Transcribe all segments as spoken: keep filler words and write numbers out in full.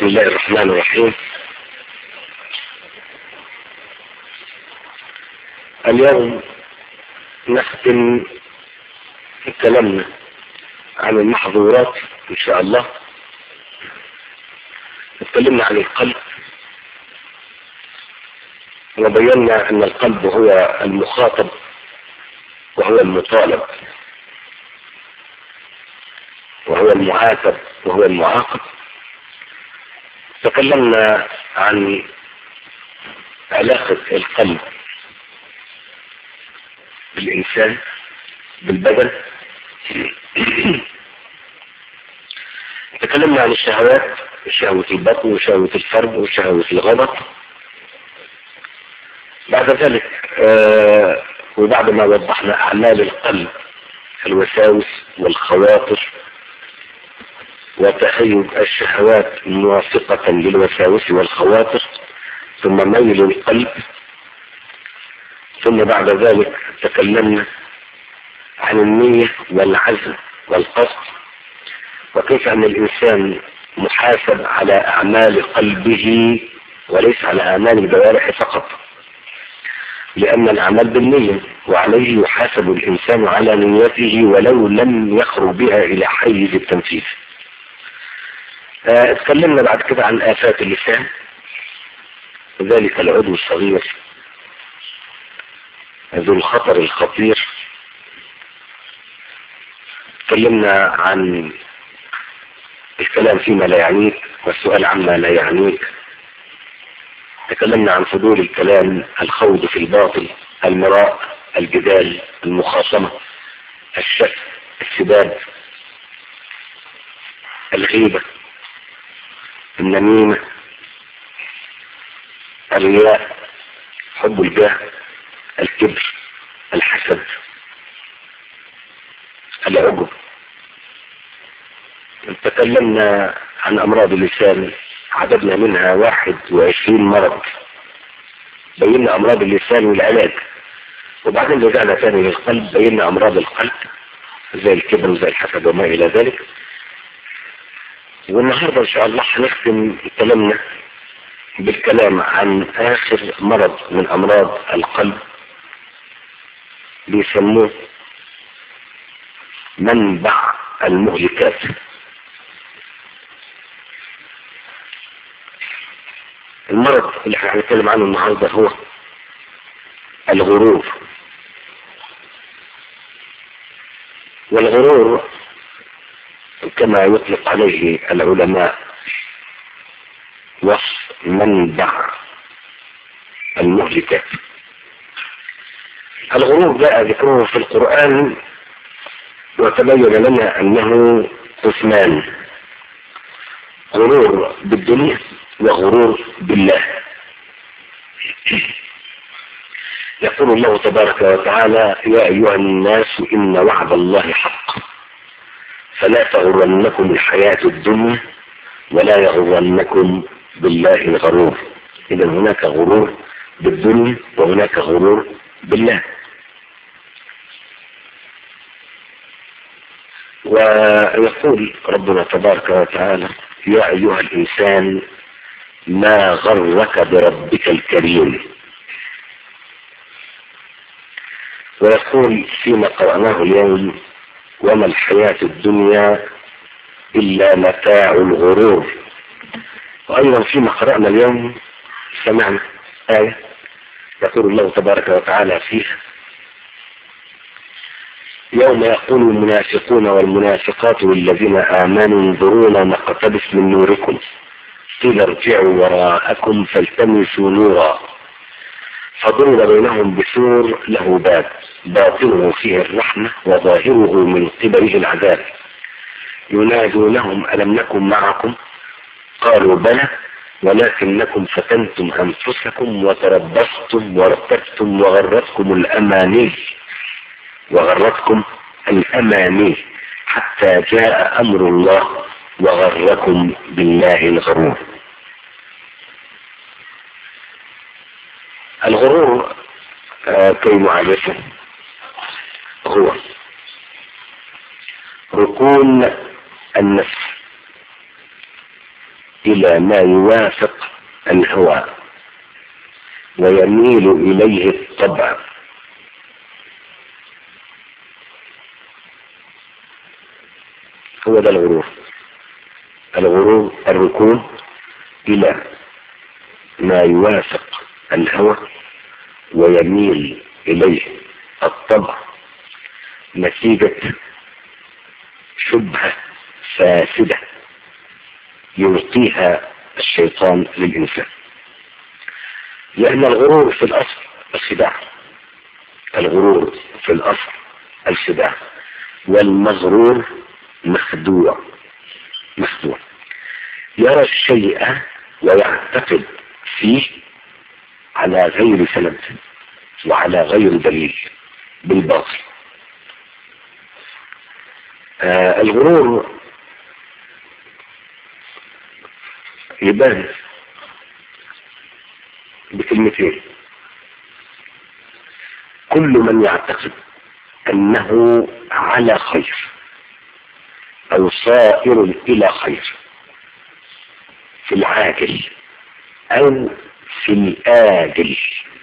بسم الله الرحمن الرحيم. اليوم نختم كلامنا عن المحظورات ان شاء الله. اتكلمنا عن القلب وبينا ان القلب هو المخاطب وهو المطالب وهو المعاتب وهو المعاقب. تكلمنا عن علاقة القلب بالإنسان بالبدن. تكلمنا عن الشهوات، شهوة البطن وشهوة الفرد وشهوة الغضب. بعد ذلك آه وبعد ما وضحنا أعمال القلب، الوساوس والخواطر وتهيج الشهوات موافقة للوساوس والخواطر، ثم ميل القلب، ثم بعد ذلك تكلمنا عن النية والعزم والقصد، وكيف أن الإنسان محاسب على أعمال قلبه وليس على أعمال الجوارح فقط، لأن الأعمال بالنية، وعليه يحاسب الإنسان على نيته ولو لم يخرج بها إلى حيز التنفيذ. اه اتكلمنا بعد كده عن آفات اللسان، ذلك العضو الصغير ذو الخطر الخطير. تكلمنا عن الكلام فيما لا يعنيك والسؤال عما لا يعنيك. تكلمنا عن فضول الكلام، الخوض في الباطل، المراء، الجدال، المخاصمة، الشك، السباب، الغيبة، النميمة، الرياء، حب الجاه، الكبر، الحسد، العجب. تكلمنا عن أمراض اللسان، عددنا منها واحد وعشرين مرض، بينا أمراض اللسان والعلاج، وبعدين رجعنا ثاني للقلب، بينا أمراض القلب زي الكبر وزي الحسد وما إلى ذلك. والنهاردة إن شاء الله هنختم كلامنا بالكلام عن آخر مرض من أمراض القلب بيسموه منبع المهلكات. المرض اللي هنتكلم عنه النهارده هو الغرور. والغرور كما يطلق عليه العلماء وصف منبع المهلكات. الغرور جاء ذكره في القرآن وتبين لنا أنه قسمان: غرور بالدنيا وغرور بالله. يقول الله تبارك وتعالى: يا أيها الناس إن وعد الله حق فلا تغرنكم الحياة الدنيا ولا يغرنكم بالله الغرور. إذا هناك غرور بالدنيا وهناك غرور بالله. ويقول ربنا تبارك وتعالى: يا أيها الإنسان ما غرك بربك الكريم. ويقول فيما قرأناه اليوم: وما الحياة الدنيا إلا متاع الغرور. وأيضا فيما قرأنا اليوم سمعنا آية يقول الله تبارك وتعالى فيها: يوم يقول المنافقون والمنافقات للذين آمنوا انظرونا نقتبس من نوركم قيل ارجعوا وراءكم فالتمسوا نورا فضرب بينهم بسور له باب باطنه فيه الرحمة وظاهره من قبله العذاب ينادونهم ألم نكن معكم قالوا بلى ولكنكم فتنتم أنفسكم وتربصتم وارتبتم وغرتكم الأماني وغرتكم الأماني حتى جاء أمر الله وغركم بالله الغرور. الغرور آه كي نعرفه هو ركون النفس إلى ما يوافق الهوى ويميل إليه الطبع. هو ده الغرور. الغرور الركون إلى ما يوافق الهوى ويميل إليه الطبع نتيجة شبهة فاسدة يلقيها الشيطان للإنسان. لأن الغرور في الأصل الخداع. الغرور في الأصل الخداع، والمغرور مخدوع. مخدوع يرى الشيء ويعتقد فيه على غير سند وعلى غير دليل بالباطل. آه الغرور يبان بكلمتين: كل من يعتقد أنه على خير أو صائر إلى خير في العاجل أو في الآجل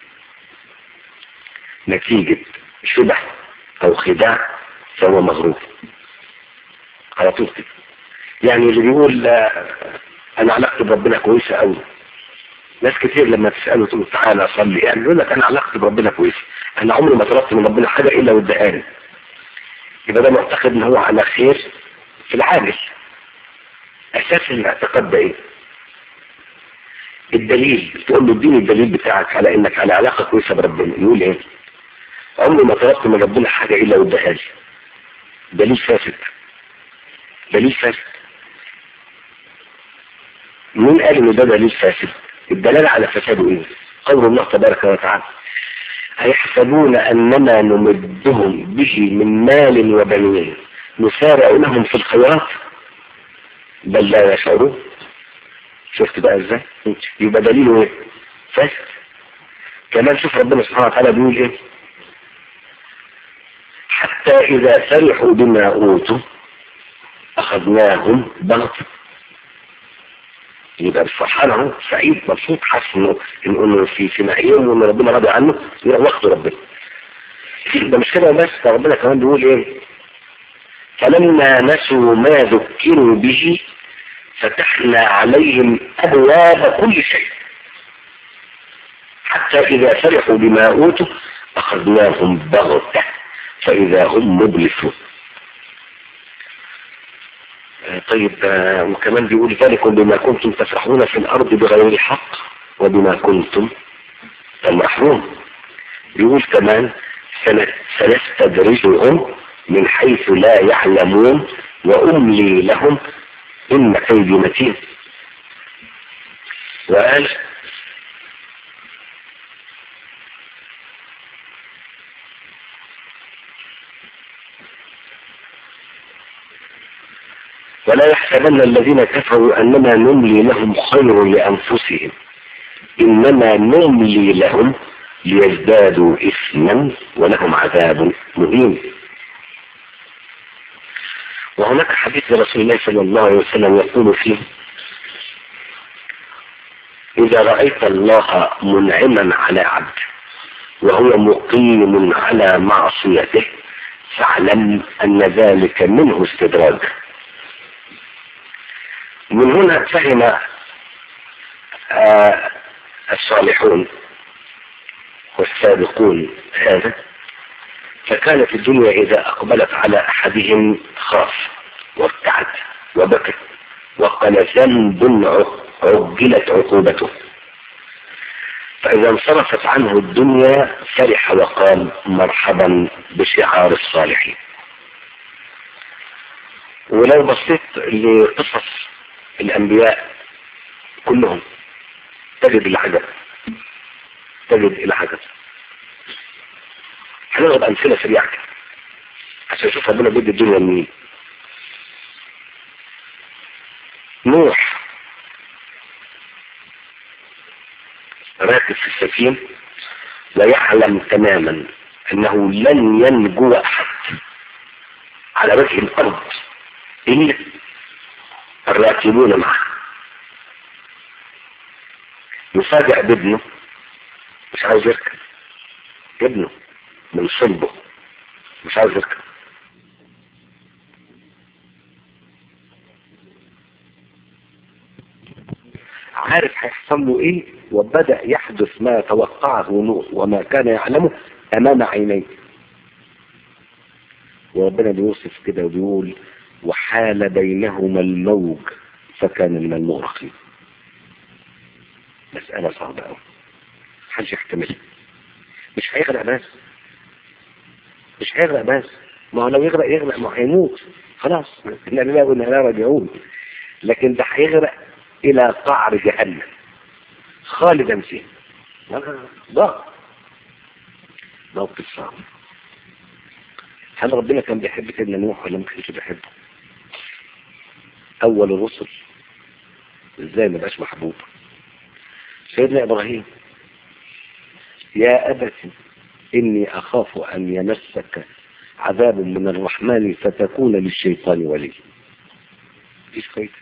نتيجة شبه أو خداع فهو مغرور على طول كده. يعني اللي بيقول أنا علاقتي بربنا كويسة أوي، ناس كتير لما تسأله تقول تعالى أصلي، يعني يقول لك أنا علاقتي بربنا كويسة، أنا عمري ما طلبت من ربنا حاجة إلا وادهاني. يبقى ده معتقد إن هو على خير في العاجل. أساس الاعتقاد ده إيه؟ الدليل. تقول له اديني الدليل بتاعك على إنك على علاقة كويسة بربنا، يقول إيه؟ عمري ما طلبت من ربنا حاجة إلا وادهاني. دليل فاسد. دليل فاسد. مين قال إن ده دليل فاسد؟ الدلالة على فساده إيه؟ قول الله تبارك وتعالى: أيحسبون أننا نمدهم به من مال وبنين نسارع لهم في الخيرات بل لا يشعرون. شفت بقى ازاي؟ يبقى دليله ايه؟ فاسد. كمان شوف ربنا سبحانه وتعالى بيقول ايه: حتى إذا فرحوا بما أوتوا أخذناهم بغتة. يبقى الفرحان اهو سعيد مبسوط حاسس انه انه في في نعيم وان ربنا راضي عنه واخده ربنا. ده مش كده بس، ده ربنا كمان بيقول ايه: فلما نسوا ما ذكروا به فتحنا عليهم ابواب كل شيء حتى اذا فرحوا بما اوتوا اخذناهم بغتة فاذا هم مبلسون. طيب وكمان بيقول: ذلكم بما كنتم تفرحون في الارض بغير حق وبما كنتم تمرحون. بيقول كمان: سنستدرجهم من حيث لا يعلمون واملي لهم ان كيدي متين. وقال: ولا يحسبن الذين كفروا أننا نملي لهم خير لأنفسهم إنما نملي لهم ليزدادوا إثما ولهم عذاب مهين. وهناك حديث رسول الله صلى الله عليه وسلم يقول فيه: إذا رأيت الله منعما على عبد وهو مقيم على معصيته فاعلم أن ذلك منه استدراج. من هنا فهم آه الصالحون والسابقون هذا، فكانت الدنيا إذا أقبلت على أحدهم خاف وابتعد وبكى وقال ذنب عجلت عقوبته، فإذا انصرفت عنه الدنيا فرح وقال مرحبا بشعار الصالحين. ولو بصيت لقصص الأنبياء كلهم تجد العجب، تجد العجب. هنضرب أمثلة سريعة عشان نشوف ربنا بيدي الدنيا لمين. نوح راكب في السفينة ويعلم تماما أنه لن ينجو أحد على وجه الأرض إلا الراكبون معه، يفاجأ بابنه مش عاوز يركب، ابنه من صلبه مش عاوز يركب. عارف هيحصل له ايه، وبدأ يحدث ما توقعه نوح وما كان يعلمه امام عينيه. وربنا بيوصف كده وبيقول وحال بينهما الموج فكان من المغرقين. مسألة صعبة قوي محدش يحتملها. مش هيغرق بس مش هيغرق بس ما هو لو يغرق يغرق ما هيموت خلاص، احنا لا قلنا لا راجعون، لكن ده هيغرق الى قعر جهنم خالدا فيه. ضغط موقف صعب. هل ربنا كان بيحب سيدنا نوح ولا ما كانش بيحبه؟ اول الرسل ازاي ما بقاش محبوب؟ سيدنا ابراهيم يا ابت اني اخاف ان يمسك عذاب من الرحمن فتكون للشيطان ولي. مفيش فايده.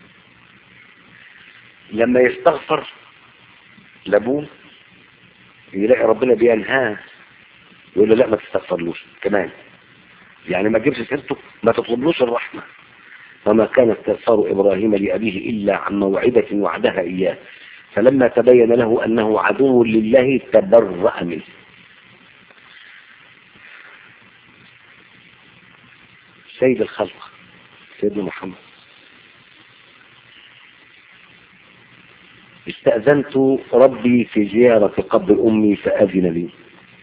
لما يستغفر لابوه يلاقي ربنا بينهاه يقول له لا ما تستغفرلوش كمان، يعني ما تجيبش سيرته، ما تطلبلوش الرحمه. فما كان استغفار ابراهيم لابيه الا عن موعده وعدها اياه فلما تبين له انه عدو لله تبرأ منه. سيد الخلق سيدنا محمد استأذنت ربي في زيارة قبر أمي فأذن لي.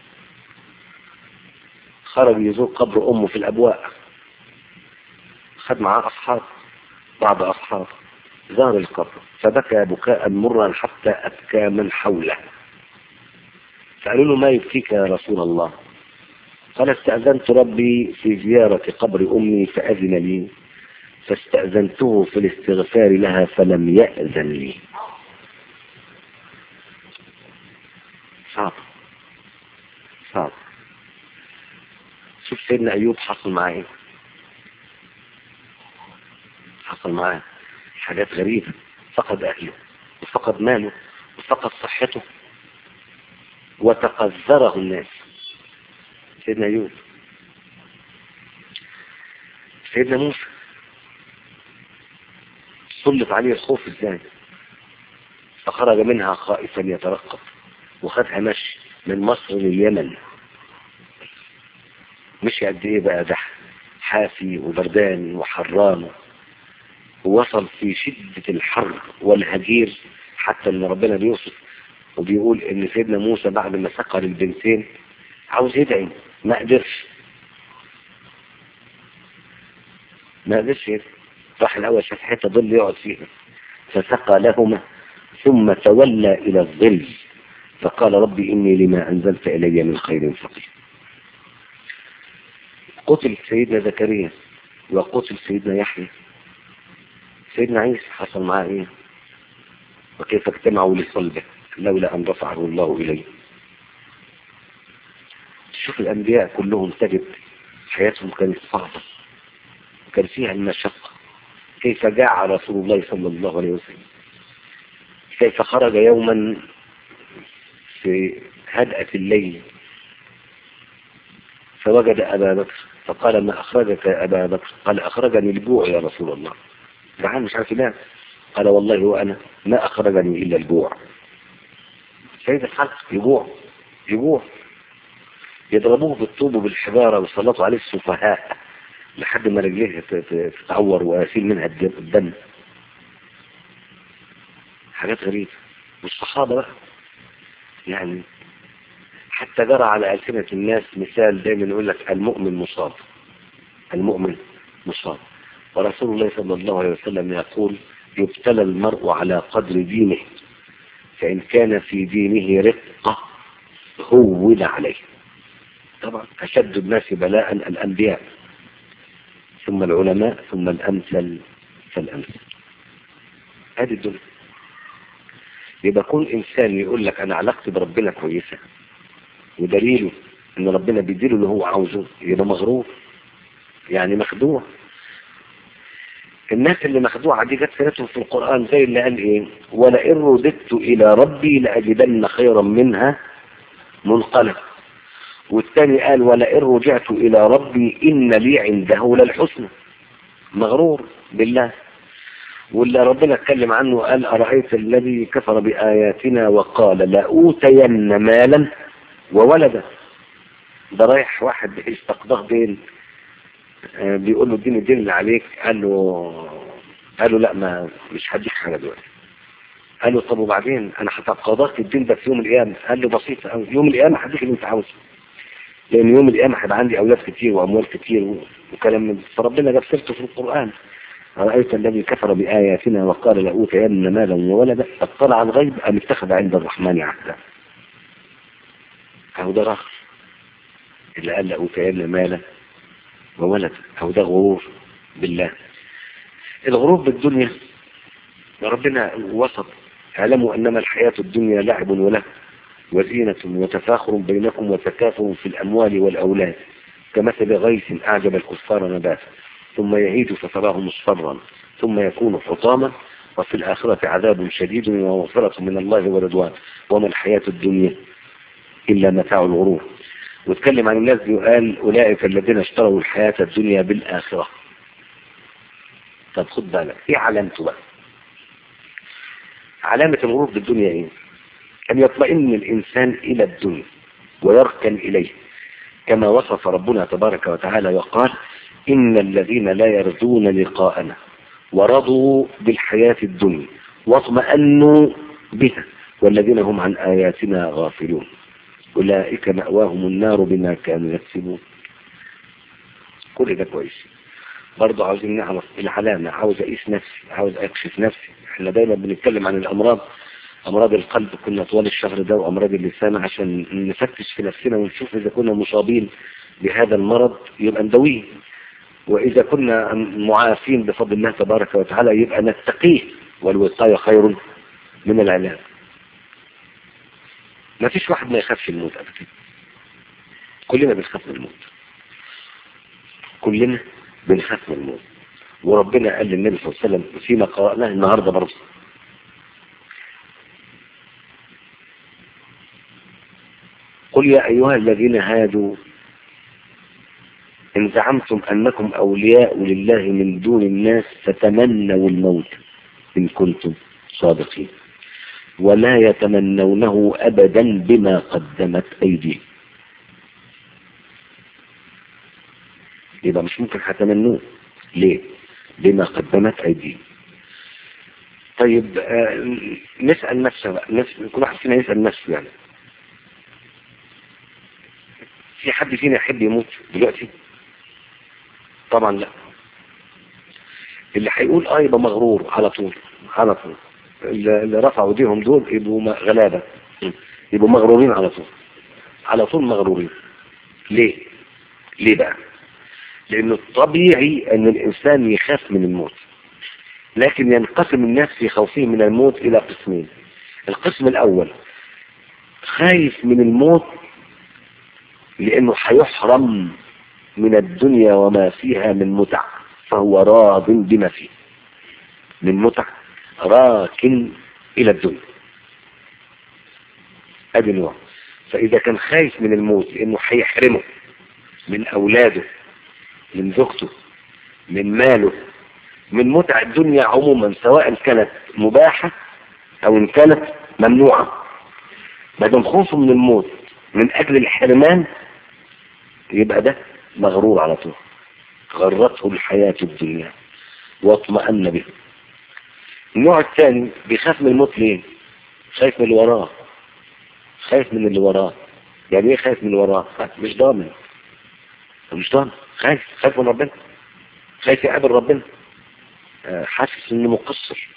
خرج يزور قبر أمه في الأبواء، خد معاه أصحاب بعض أصحاب، زار القبر فبكى بكاء مرا حتى أبكى من حوله. فقالوا له ما يبكيك يا رسول الله؟ قال استأذنت ربي في زيارة قبر أمي فأذن لي فاستأذنته في الاستغفار لها فلم يأذن لي. صعب صعب. شوف سيدنا أيوب حصل معاه ايه؟ حصل معاه حاجات غريبة، فقد أهله وفقد ماله وفقد صحته وتقذره الناس. سيدنا أيوب. سيدنا موسى سلط عليه الخوف ازاي فخرج منها خائفا يترقب وخدها مشي من مصر لليمن. مشي قد ايه بقى ده حافي وبردان وحران، ووصل في شدة الحر والهجير حتى ان ربنا بيوصف وبيقول ان سيدنا موسى بعد ما سقى للبنتين عاوز يدعي ما قدرش ما قدرش يدعي. راح الاول شاف حته ظل يقعد فيها فسقى لهما ثم تولى الى الظل فقال ربي اني لما انزلت الي من خير فقير. قتل سيدنا زكريا وقتل سيدنا يحيى. سيدنا عيسى حصل معاه ايه؟ وكيف اجتمعوا لصلبه لولا ان رفعه الله اليه. تشوف الانبياء كلهم تجد حياتهم كانت صعبه وكان فيها المشقه. كيف جاع رسول الله صلى الله عليه وسلم، كيف خرج يوما في هدأة الليل فوجد أبا بكر فقال ما أخرجك يا أبا بكر؟ قال أخرجني الجوع يا رسول الله. جعان مش عارف ينام. قال والله وأنا ما أخرجني إلا الجوع. سيد الخلق يجوع يجوع يضربوه بالطوب وبالحجارة ويسلطوا عليه السفهاء لحد ما رجليه تتعور ويسيل منها الدم. حاجات غريبة. والصحابة بقى يعني حتى جرى على ألسنة الناس مثال دايما يقول لك المؤمن مصاب المؤمن مصاب. ورسول الله صلى الله عليه وسلم يقول يبتلى المرء على قدر دينه فإن كان في دينه رقة هون عليه. طبعا أشد الناس بلاء الأنبياء ثم العلماء ثم الأمثل فالأمثل. هذه الدنيا. يبقى كل إنسان يقول لك أنا علاقتي بربنا كويسة ودليله إن ربنا بيديله اللي هو عاوزه يبقى مغرور يعني مخدوع. الناس اللي مخدوعة دي جت سيرتهم في القرآن زي اللي قال ايه: ولئن رددت الى ربي لأجدن خيرا منها منقلب. والثاني قال: ولئن رجعت الى ربي ان لي عنده للحسنى. مغرور بالله. واللي ربنا اتكلم عنه قال: أرأيت الذي كفر بآياتنا وقال لأوتين مالا وولدا. ده رايح واحد استقضاه دين، آه بيقول له اديني الدين اللي عليك. قال له قال له لا، ما مش هديك حاجه دلوقتي. قال له طب وبعدين؟ انا هتقاضاك الدين ده في يوم القيامه. قال له بسيطه قوي، يوم القيامه هديك اللي انت عاوزه، لان يوم القيامه هيبقى عندي اولاد كتير واموال كتير وكلام من ده. فربنا جاب سيرته في القران: أرأيت الذي كفر بآياتنا وقال لأوتين مالا وولدا اطلع الغيب أم اتخذ عند الرحمن عهدا. أهو ده رخص اللي قال لأوتين مالا وولدا، أهو ده غرور بالله. الغرور بالدنيا ربنا وسط: اعلموا أنما الحياة الدنيا لعب وله وزينة وتفاخر بينكم وتكاثر في الأموال والأولاد كمثل غيث أعجب الكفار نباته ثم يهيج فتراه مصفرا ثم يكون حطاما وفي الآخرة عذاب شديد ومغفرة من الله ورضوان وما الحياة الدنيا إلا متاع الغرور. واتكلم عن الناس دي وقال: أولئك الذين اشتروا الحياة الدنيا بالآخرة. طب خد بالك، ايه علامته بقى؟ علامة الغرور بالدنيا ايه؟ أن يطمئن الإنسان إلى الدنيا ويركن إليه، كما وصف ربنا تبارك وتعالى وقال: إن الذين لا يرجون لقاءنا ورضوا بالحياة الدنيا واطمأنوا بها والذين هم عن آياتنا غافلون أولئك مأواهم النار بما كانوا يكسبون. كل ده كويس. برضه عاوزين نعرف العلامة، عاوز أقيس نفسي، عاوز أكشف نفسي. احنا دايما بنتكلم عن الأمراض، أمراض القلب كنا طوال الشهر ده، وأمراض اللسان، عشان نفتش في نفسنا ونشوف إذا كنا مصابين بهذا المرض يبقى ندويه، وإذا كنا معافين بفضل الله تبارك وتعالى يبقى نتقيه، والوقاية خير من العلاج. ما فيش واحد ما يخافش الموت أبدا، كلنا بنخاف من الموت، كلنا بنخاف من الموت. وربنا قال للنبي صلى الله عليه وسلم فيما قرأناه النهاردة برضه: قل يا أيها الذين هادوا إن زعمتم أنكم أولياء لله من دون الناس فتمنوا الموت إن كنتم صادقين ولا يتمنونه أبدا بما قدمت أيديهم. يبقى مش ممكن هتمنوه. ليه؟ بما قدمت أيديهم. طيب آه نسأل نفسه بقى، نسأل كل واحد فينا يسأل نفسه، يعني في حد فينا يحب يموت دلوقتي؟ طبعا لا. اللي هيقول اه يبقى مغرور على طول على طول. اللي رفعوا ايديهم دول يبقوا غلابة، يبقوا مغرورين على طول على طول مغرورين. ليه؟ ليه بقى؟ لانه الطبيعي ان الانسان يخاف من الموت، لكن ينقسم الناس في خوفهم من الموت الى قسمين. القسم الاول خايف من الموت لانه هيحرم من الدنيا وما فيها من متع، فهو راض بما فيه من متع، راكن الى الدنيا. ادي نوع. فاذا كان خايف من الموت لانه هيحرمه من اولاده، من زوجته، من ماله، من متع الدنيا عموما، سواء كانت مباحة او ان كانت ممنوعة، ما دام خوفه من الموت من اجل الحرمان يبقى ده مغرور على طول. غرته الحياة الدنيا واطمأن به. النوع الثاني بيخاف من الموت ليه؟ خايف من اللي وراه. خايف من اللي وراه. يعني ايه خايف من اللي وراه؟ مش ضامن مش ضامن خايف خايف من ربنا، خايف يقابل ربنا، حاسس انه مقصر.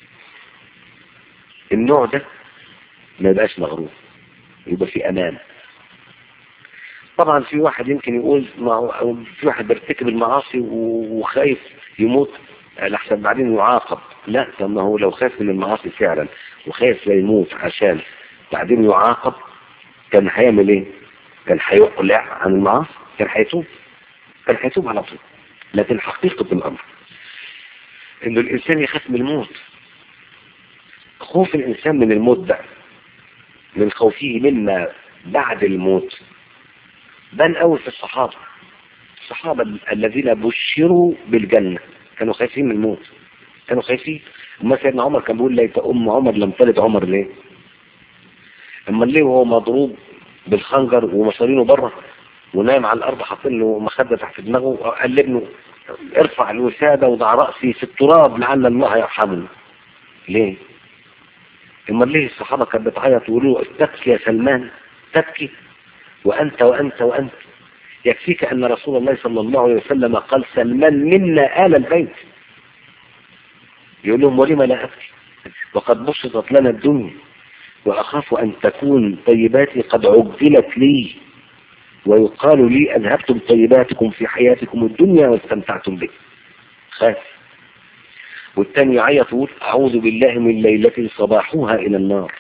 النوع ده ما يبقاش مغرور، يبقى في امان. طبعا في واحد يمكن يقول ما في واحد بيرتكب المعاصي وخايف يموت لحسن بعدين يعاقب. لا، طب ما هو لو خايف من المعاصي فعلا وخايف لا يموت عشان بعدين يعاقب كان هيعمل ايه؟ كان هيقلع عن المعاصي، كان هيتوب كان هيتوب على طول. لكن حقيقة الامر انه الانسان يخاف من الموت. خوف الانسان من الموت بقى، من خوفه مما بعد الموت، بان قوي في الصحابة. الصحابة الذين بشروا بالجنة كانوا خايفين من الموت، كانوا خايفين. اما سيدنا عمر كان بيقول ليت ام عمر لم تلد عمر. ليه؟ اما ليه وهو مضروب بالخنجر ومصارينه بره ونايم على الارض حاطين له مخده تحت دماغه، قال لابنه ارفع الوساده وضع راسي في التراب لعل الله يرحمني. ليه؟ اما ليه الصحابه كانت بتعيط ويقولوا تبكي يا سلمان تبكي وانت وانت وانت؟ يكفيك ان رسول الله صلى الله عليه وسلم قال سلمان منا آل البيت. يقول لهم ولم لا ابكي وقد بسطت لنا الدنيا واخاف ان تكون طيباتي قد عجلت لي ويقال لي اذهبتم طيباتكم في حياتكم الدنيا واستمتعتم به. خاف. والثاني يعيط يقول اعوذ بالله من ليلة صباحها الى النار.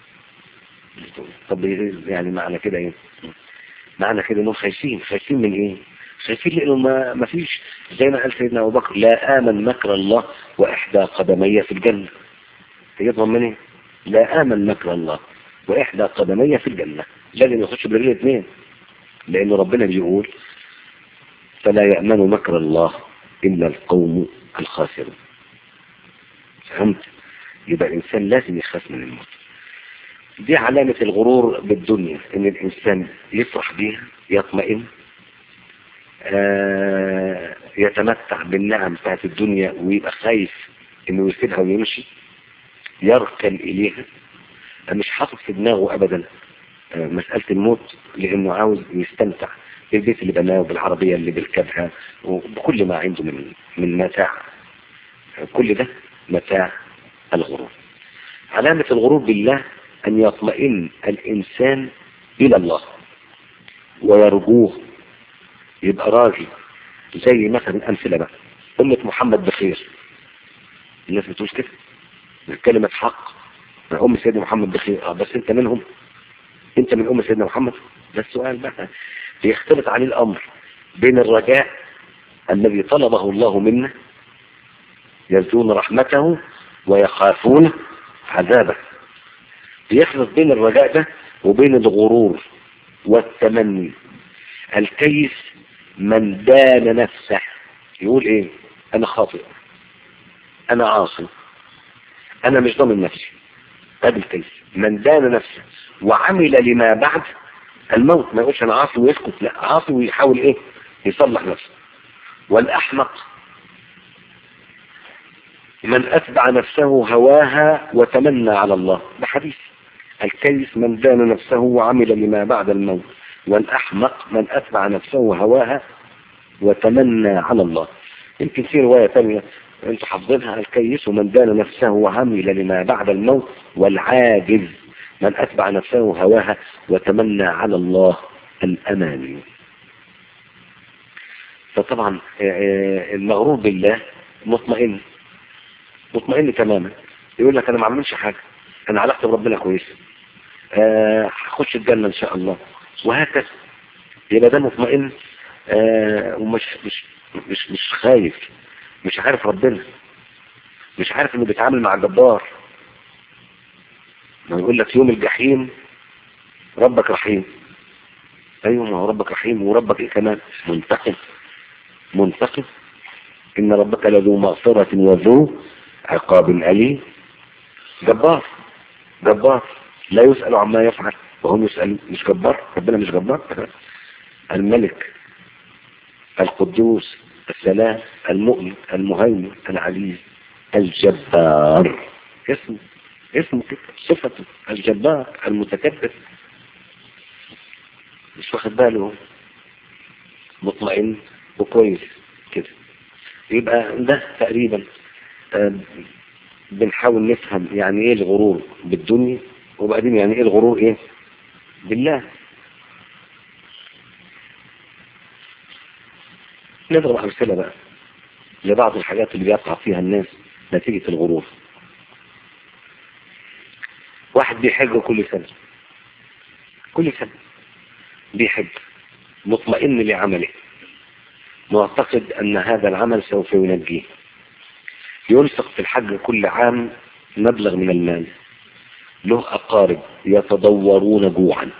طب يعني معنى كده ايه؟ معنى كده انهم خايفين. خايفين من ايه؟ خايفين لانه ما, ما فيش زي ما قال سيدنا ابو بكر لا امن مكر الله واحدى قدمي في الجنة. تجدهم من ايه؟ لا امن مكر الله واحدى قدمي في الجنة. لازم يخش برجل اثنين، لأن ربنا بيقول فلا يأمن مكر الله إلا القوم الخاسرون. فهمت؟ يبقى الإنسان لازم يخاف من الموت. دي علامة الغرور بالدنيا، إن الإنسان يفرح بيها، يطمئن، آه يتمتع بالنعم بتاعت الدنيا ويبقى خايف إنه يسيبها ويمشي، يركن إليها، مش حاطط في دماغه أبدا مسألة الموت، لأنه عاوز يستمتع بالبيت اللي بناه وبالعربية اللي بيركبها وبكل ما عنده من من متاع. كل ده متاع الغرور. علامة الغرور بالله أن يطمئن الإنسان إلى الله ويرجوه، يبقى راجي. زي مثلا أمثلة بقى أمة محمد بخير، الناس بتقول كده كلمة حق، أم سيدنا محمد بخير. اه بس أنت منهم؟ انت من ام سيدنا محمد؟ ده السؤال بقى. بيختلط عليه الامر بين الرجاء الذي طلبه الله منا، يرجون رحمته ويخافون عذابه. بيخلط بين الرجاء ده وبين الغرور والتمني. الكيس من دان نفسه، يقول ايه؟ انا خاطئ، انا عاصي، انا مش ضامن نفسي. هذا الكيس من دان نفسه وعمل لما بعد الموت. ما يقولش انا عاصي ويسكت، لا، عاصي ويحاول ايه؟ يصلح نفسه. والاحمق من اتبع نفسه هواها وتمنى على الله. ده حديث. الكيس من دان نفسه وعمل لما بعد الموت، والاحمق من اتبع نفسه هواها وتمنى على الله. يمكن في رواية ثانية انتوا حافظينها، الكيس من دان نفسه وعمل لما بعد الموت، والعاجز من أتبع نفسه هواها وتمنى على الله الأماني. فطبعا المغرور بالله مطمئن، مطمئن تماما. يقول لك أنا ما عملش حاجة، أنا علاقتي بربنا كويسة، هخش الجنة إن شاء الله، وهكذا. يبقى ده مطمئن ومش مش مش مش خايف، مش عارف ربنا، مش عارف إنه بيتعامل مع جبار. ما يقول لك يوم الجحيم ربك رحيم. ايوه، ما هو ربك رحيم، وربك ايه كمان؟ منتقم. منتقم. ان ربك لذو مغفرة وذو عقاب أليم. جبار. جبار لا يسأل عما يفعل وهم يسألون. مش جبار؟ ربنا مش جبار؟ الملك القدوس السلام المؤمن المهيمن العزيز الجبار. اسمه اسمه كده، صفته الجبار المتكبر. مش واخد باله، مطمئن وكويس كده. يبقى ده تقريبا آه بنحاول نفهم يعني ايه الغرور بالدنيا، وبعدين يعني ايه الغرور ايه بالله. نضرب امثله بقى لبعض الحاجات اللي بيقع فيها الناس نتيجة الغرور. واحد بيحج كل سنة، كل سنة بيحج مطمئن لعمله، معتقد أن هذا العمل سوف ينجيه. ينفق في الحج كل عام مبلغ من المال، له أقارب يتضورون جوعا،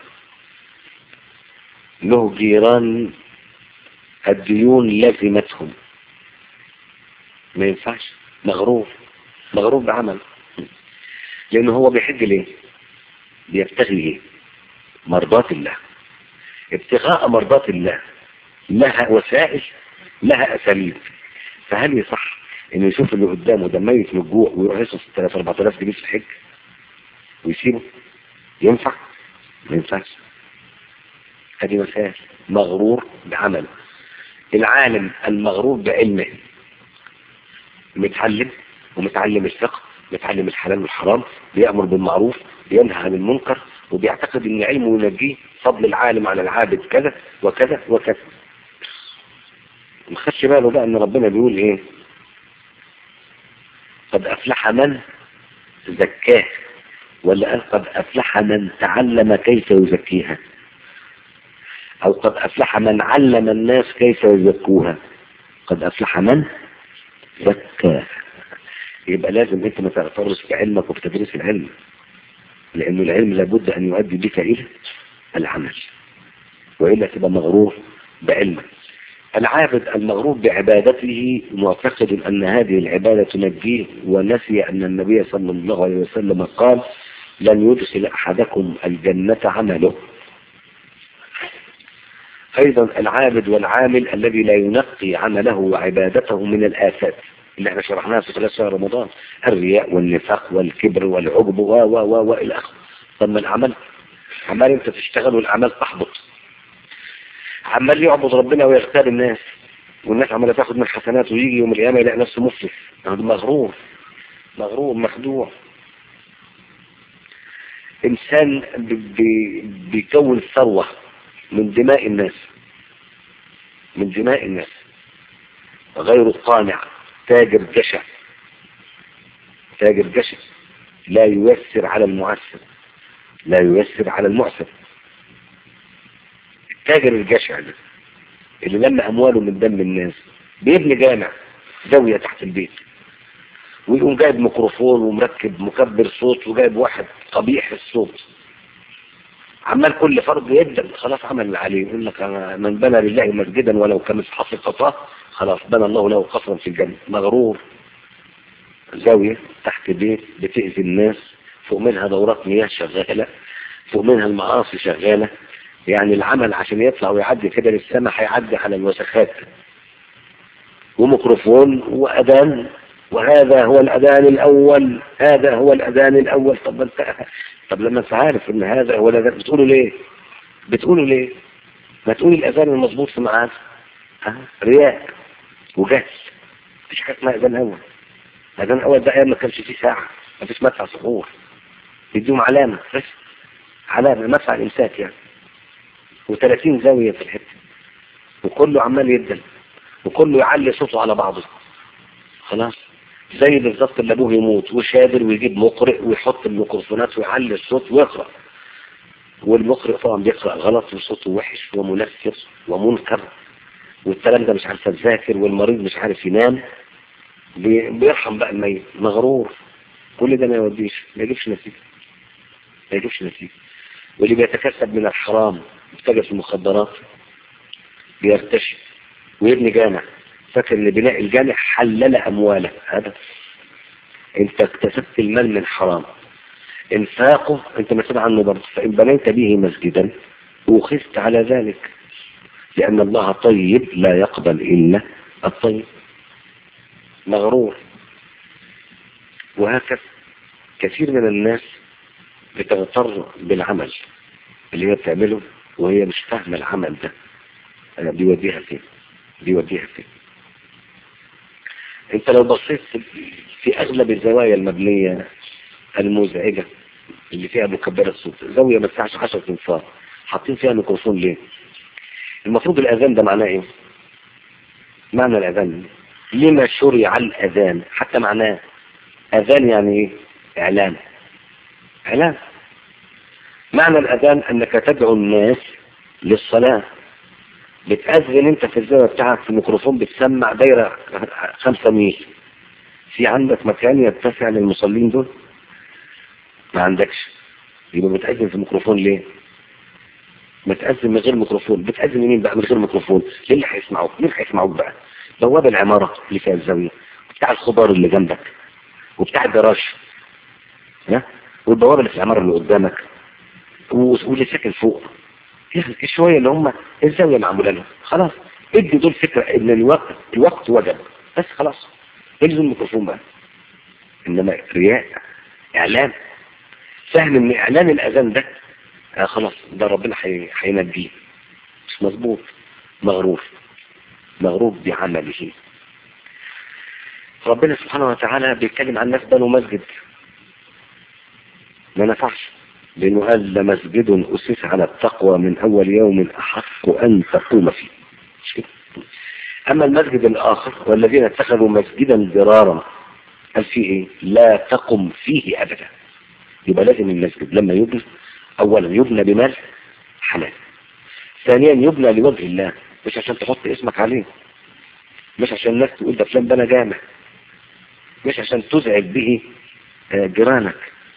له جيران الديون لازمتهم، ما ينفعش. مغرور، مغرور بعمل. لأنه هو بيحج ليه؟ بيبتغي ايه؟ مرضات الله. ابتغاء مرضات الله لها وسائل، لها أساليب. فهل يصح انه يشوف اللي قدامه ده ميت من الجوع ويروح يصرف ثلاثة أربعة آلاف جنيه في الحج ويسيبه؟ ينفع؟ ما ينفعش. هذه مسائل. مغرور بعمل. العالم المغرور بعلمه، متعلم ومتعلم الفقه، متعلم الحلال والحرام، بيأمر بالمعروف، بينهى عن المنكر، وبيعتقد ان علمه ينجيه، فضل العالم على العابد كذا وكذا وكذا. ما خدش باله بقى ان ربنا بيقول ايه؟ قد افلح من زكاه، ولا قال قد افلح من تعلم كيف يزكيها، او قد افلح من علم الناس كيف يزكوها. قد افلح من زكاه. يبقى لازم انت ما تعترض بعلمك وبتدريس العلم، لانه العلم لابد ان يؤدي بك الى العمل، وإلا تبقى مغرور بعلمك. العابد المغرور بعبادته معتقد أن هذه العبادة تنجيه، ونسي أن النبي صلى الله عليه وسلم قال لن يدخل أحدكم الجنة عمله. أيضا العابد والعامل الذي لا ينقي عمله وعبادته من الآفات اللي احنا شرحناها في خلال شهر رمضان، الرياء والنفاق والكبر والعجب و و و و إلى آخره. طب ما الأعمال عمال انت تشتغل والأعمال تحبط، عمال يعبد ربنا ويغتاب الناس، والناس عماله تاخد من حسنات، ويجي يوم القيامه يلاقي نفسه مفلس. مغرور، مغرور مخدوع. انسان بي بيكون ثروه من دماء الناس، من دماء الناس، غير قانع، تاجر جشع، تاجر جشع، لا ييسر على المعسر، لا ييسر على المعسر. التاجر الجشع ده اللي لما امواله من دم الناس بيبني جامع، زاوية تحت البيت، ويقوم جايب ميكروفون ومركب مكبر صوت وجايب واحد قبيح الصوت، عمال كل فرد يبدأ خلاص عمل اللي عليه. يقول لك من بنى لله مسجدا ولو كمصحف قطاه خلاص بنى الله له قصرا في الجنة. مغرور. زاوية تحت بيت بتأذي الناس، فوق منها دورات مياه شغالة، فوق منها المعاصي شغالة. يعني العمل عشان يطلع ويعدي كده للسماء هيعدي على الوسخات، وميكروفون وأذان، وهذا هو الأذان الأول، هذا هو الأذان الأول. طب انت طب لما انت عارف ان هذا هو الأذان بتقوله ليه؟ بتقوله ليه؟ ما تقول الأذان المظبوط في ميعاد. رياء وجهل. مفيش حاجة اسمها أذان أول. الأذان الأول ده أيام ما كانش فيه ساعة، ما فيش مدفع سحور، يديهم علامة بس، علامة مدفع الإمساك يعني، وثلاثين زاوية في الحتة، وكله عمال يدل، وكله يعلي صوته على بعضه. خلاص زي بالظبط اللي ابوه يموت وشادر ويجيب مقرئ ويحط الميكروفونات ويعلي الصوت ويقرأ، والمقرئ طبعا بيقرأ غلط وصوته وحش ومنفر ومنكر، والكلام ده مش عارف تذاكر، والمريض مش عارف ينام، بيرحم بقى الميت. مغرور. كل ده ما يوديش، ما يجيبش نتيجة، ما يجيبش نتيجة. واللي بيتكسب من الحرام، بيتاجر في المخدرات، بيرتشي ويبني جامع، فاكر ان بناء الجامع حلل امواله. هذا انت اكتسبت المال من حرام، انفاقه انت مسؤول عنه برضه. فان بنيت به مسجدا اخذت على ذلك، لان الله طيب لا يقبل الا الطيب. مغرور. وهكذا كثير من الناس بتغتر بالعمل اللي هي بتعمله وهي مش فاهمه العمل ده بيوديها فين، بيوديها فين. انت لو بصيت في اغلب الزوايا المبنية المزعجة اللي فيها مكبرة الصوت، زاوية ما تسعش عشرة انفار، حاطين فيها ميكروفون ليه؟ المفروض الاذان ده معناه ايه؟ معنى الاذان لما شرع الاذان؟ حتى معناه اذان يعني ايه؟ اعلان. اعلان. معنى الاذان انك تدعو الناس للصلاة. بتأذن انت في الزاوية بتاعك في الميكروفون بتسمع دايرة خمسة ميل، في عندك مكان يتسع للمصلين دول؟ ما عندكش. يبقى بتأذن في الميكروفون ليه؟ ما تأذن من غير ميكروفون. بتأذن مين بقى من غير ميكروفون؟ ليه اللي هيسمعوك؟ مين هيسمعوك بقى؟ بواب العمارة اللي فيها الزاوية، بتاع الخضار اللي جنبك، وبتاع الجراج، ها، والبوابة اللي في العمارة اللي قدامك، واللي ساكن فوق، شوية اللي هم الزاوية معمولة لهم. خلاص ادي دول فكرة ان الوقت الوقت وجب بس. خلاص الزم الميكروفون بقى. انما رياء، اعلان، سهل ان اعلان الاذان ده آه خلاص ده ربنا هينجيه. مش مظبوط. مغرور، مغرور بعمله. ربنا سبحانه وتعالى بيتكلم عن الناس بنوا مسجد، ما نفعش، لانه قال لمسجد اسس على التقوى من اول يوم احق ان تقوم فيه. مش كده؟ اما المسجد الاخر والذين اتخذوا مسجدا ضرارا قال فيه ايه؟ لا تقم فيه ابدا. يبقى لازم المسجد لما يبنى اولا يبنى بمال حلال، ثانيا يبنى لوجه الله، مش عشان تحط اسمك عليه، مش عشان الناس تقول ده فلان بنى جامع، مش عشان تزعج به جيرانك.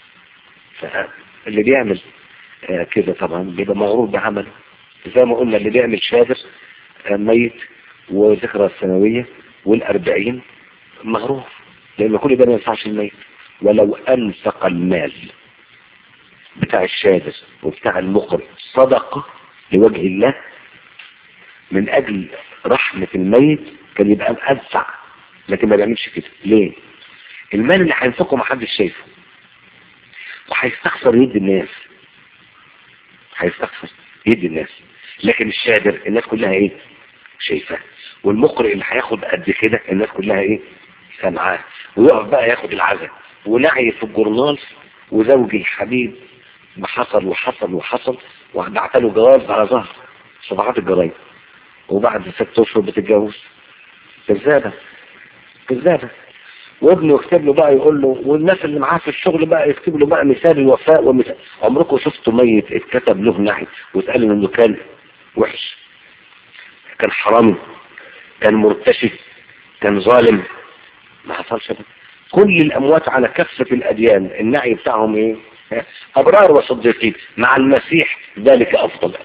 فاللي بيعمل كده طبعا بيبقى مغرور بعمله. زي ما قلنا اللي بيعمل شادر ميت وذكرى السنوية والأربعين مغرور، لأن كل ده ما ينفعش الميت. ولو أنفق المال بتاع الشادر وبتاع المقرئ صدقة لوجه الله من أجل رحمة الميت كان يبقى أدفع، لكن ما بيعملش كده. ليه؟ المال اللي هينفقه ما حدش شايفه، وهيستخسر يد الناس، هيستخسر يد الناس. لكن الشادر الناس كلها ايه؟ شايفاه. والمقرئ اللي هياخد قد كده الناس كلها ايه؟ سامعاه. ويقف بقى ياخد العزاء ونعي في الجورنال وزوجي الحبيب ما حصل وحصل وحصل وبعت له جواز على ظهر صفحات الجرايد، وبعد ست اشهر بتتجوز. كذابه كذابه. وابنه يكتب له بقى يقول له، والناس اللي معاه في الشغل بقى يكتب له بقى مثال الوفاء ومثال. عمركم شفتوا ميت اتكتب له نعي واتقال انه كان وحش، كان حرامي، كان مرتشي، كان ظالم؟ ما حصلش ده. كل الاموات على كافة الاديان النعي بتاعهم ايه؟ ابرار وصديقين. مع المسيح ذلك افضل.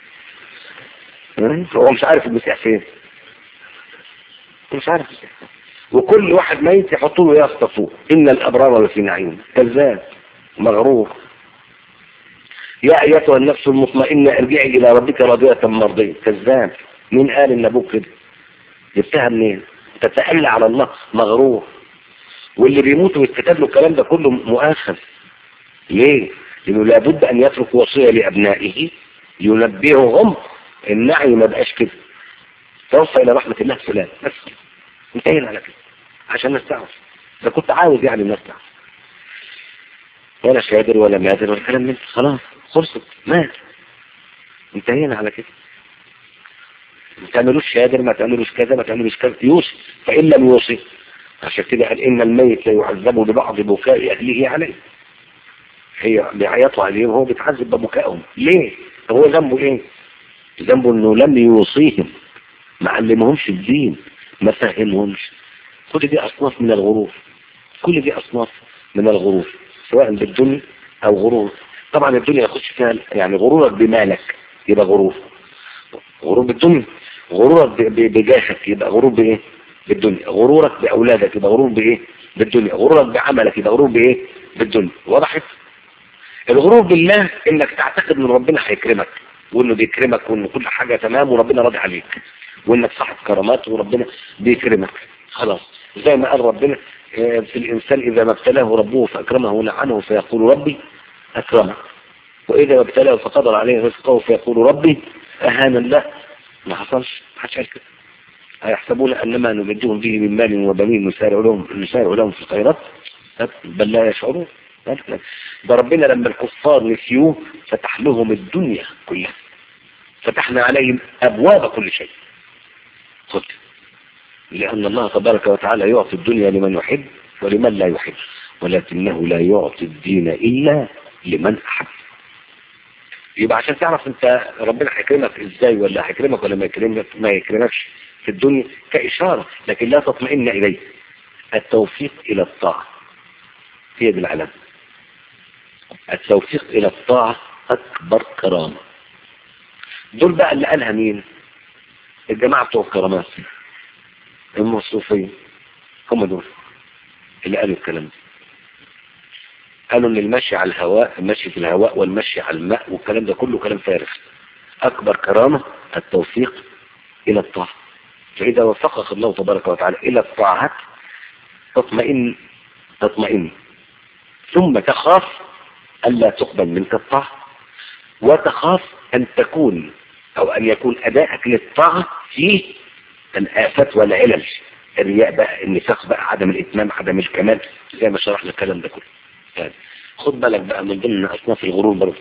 هو مش عارف المسيح فين، مش عارف المسيح فين. وكل واحد ميت يحطوا له يافطه فوق ان الابرار لفي نعيم. كذاب مغرور. يا ايتها النفس المطمئنه ارجعي الى ربك راضيه مرضيه. كذاب. مين قال ان ابوك كده؟ جبتها منين؟ تتألى على الله. مغرور. واللي بيموت ويتكتب له الكلام ده كله مؤاخذ. ليه؟ لانه لابد ان يترك وصيه لابنائه ينبههم النعي ما بقاش كده، توصل الى رحمه الله فلان بس. انتهينا على كده عشان الناس تعرف. ده كنت عاوز يعني الناس تعرف، ولا شادر ولا مادر ولا كلام من خلاص خلصت مات. انتهينا على كده. ما تعملوش شادر، ما تعملوش كذا، ما تعملوش كذا. يوصي فإن لم يوصي. عشان كده قال إن الميت لا يعذب ببعض بكاء أهله عليه. هي بيعيطوا عليه وهو بيتعذب ببكائهم. ليه؟ هو ذنبه ايه؟ ذنبه انه لم يوصيهم، ما علمهمش الدين، ما فهمهمش. كل دي اصناف من الغرور، كل دي اصناف من الغرور، سواء بالدنيا او غرور. طبعا الدنيا يخش فيها يعني غرورك بمالك يبقى غرور، غرور بالدنيا. غرورك بجاهك يبقى غرور بايه؟ بالدنيا. غرورك باولادك يبقى غرور بايه؟ بالدنيا. غرورك بعملك يبقى غرور بايه؟ بالدنيا. وضحت؟ الغرور بالله انك تعتقد ان ربنا هيكرمك، وانه بيكرمك، وان كل حاجة تمام وربنا راضي عليك، وانك صاحب كرامات وربنا بيكرمك. خلاص زي ما قال ربنا في الانسان اذا ما ابتلاه ربه فاكرمه ولعنه فيقول ربي اكرمه، واذا ما ابتلاه فقدر عليه رزقه فيقول ربي اهانا. لا، ما حصلش. ما حدش قال كده. هيحسبون انما نمدهم به من مال وبنين نسارع لهم نسارع لهم في الخيرات بل لا يشعرون. ده ربنا لما الكفار نسيوه فتح لهم الدنيا كلها، فتحنا عليهم ابواب كل شيء. خد، لان الله تبارك وتعالى يعطي الدنيا لمن يحب ولمن لا يحب، ولكنه لا يعطي الدين الا لمن احب. يبقى عشان تعرف انت ربنا هيكرمك ازاي، ولا هيكرمك ولا ما يكرمك، ما يكرمكش في الدنيا كاشاره، لكن لا تطمئن اليه. التوفيق الى الطاعة، هي دي العلامة. التوفيق الى الطاعة اكبر كرامة. دول بقى اللي قالها مين؟ الجماعة بتوع الكرامات المصروفين، هم دول اللي قالوا الكلام ده. قالوا ان المشي على الهواء، المشي في الهواء والمشي على الماء والكلام ده كله كلام فارغ. اكبر كرامة التوفيق الى الطاعة. فاذا وفقك الله تبارك وتعالى الى الطاعات تطمئن تطمئن ثم تخاف الا تقبل منك الطاعة، وتخاف ان تكون او ان يكون ادائك للطاعة فيه الآفات والعلل، الرياء بقى، النفاق بقى، عدم الاتمام، عدم الكمال، زي ما شرحنا الكلام ده كله. يعني خد بالك بقى من ضمن اصناف الغرور برضه.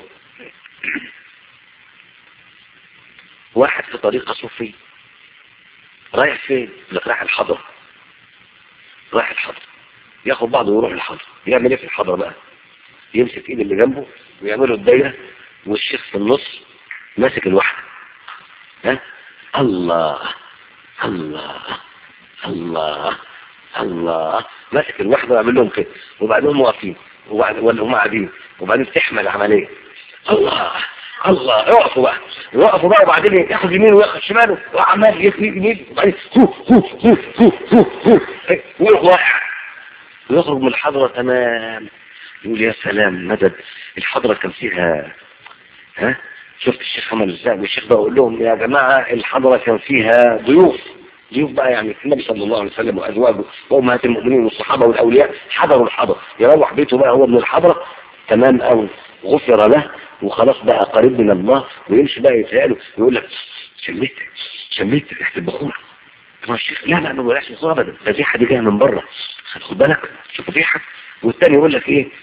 واحد في طريقة صوفي رايح فين؟ لك رايح الحضر، رايح الحضر ياخد بعضه ويروح الحضر. يعمل ايه في الحضر بقى؟ يمسك ايد اللي جنبه ويعمله الدايره، والشيخ في النص ماسك الواحده. ها؟ الله الله الله الله، ماسك الواحده ويعمل لهم كده، وبعدين هم واقفين ولا هم قاعدين، وبعدين تحمل العمليه. الله الله، يقفوا بقى يقفوا بقى وبعدين ياخد يمينه وياخد شماله وعمال يسند يمين، وبعدين هو هو هو هو هو هو ويروح واقع ويخرج من الحضره تمام. يقول يا سلام مدد، الحضره كان فيها ها، شفت الشيخ عمل ازاي؟ والشيخ بقى يقول لهم يا جماعه الحضره كان فيها ضيوف، ضيوف بقى يعني النبي صلى الله عليه وسلم وازواجه وامهات المؤمنين والصحابه والاولياء حضروا الحضره. يروح بيته بقى هو من الحضره تمام، او غفر له وخلاص بقى قريب من الله، ويمشي بقى يتساله يقول لك شميت شميت ريحه البخور. طب الشيخ لا لا ما بلاش بخور ابدا، ده الريحه دي جايه من بره، خد بالك شوف الريحه. والتاني يقول لك ايه؟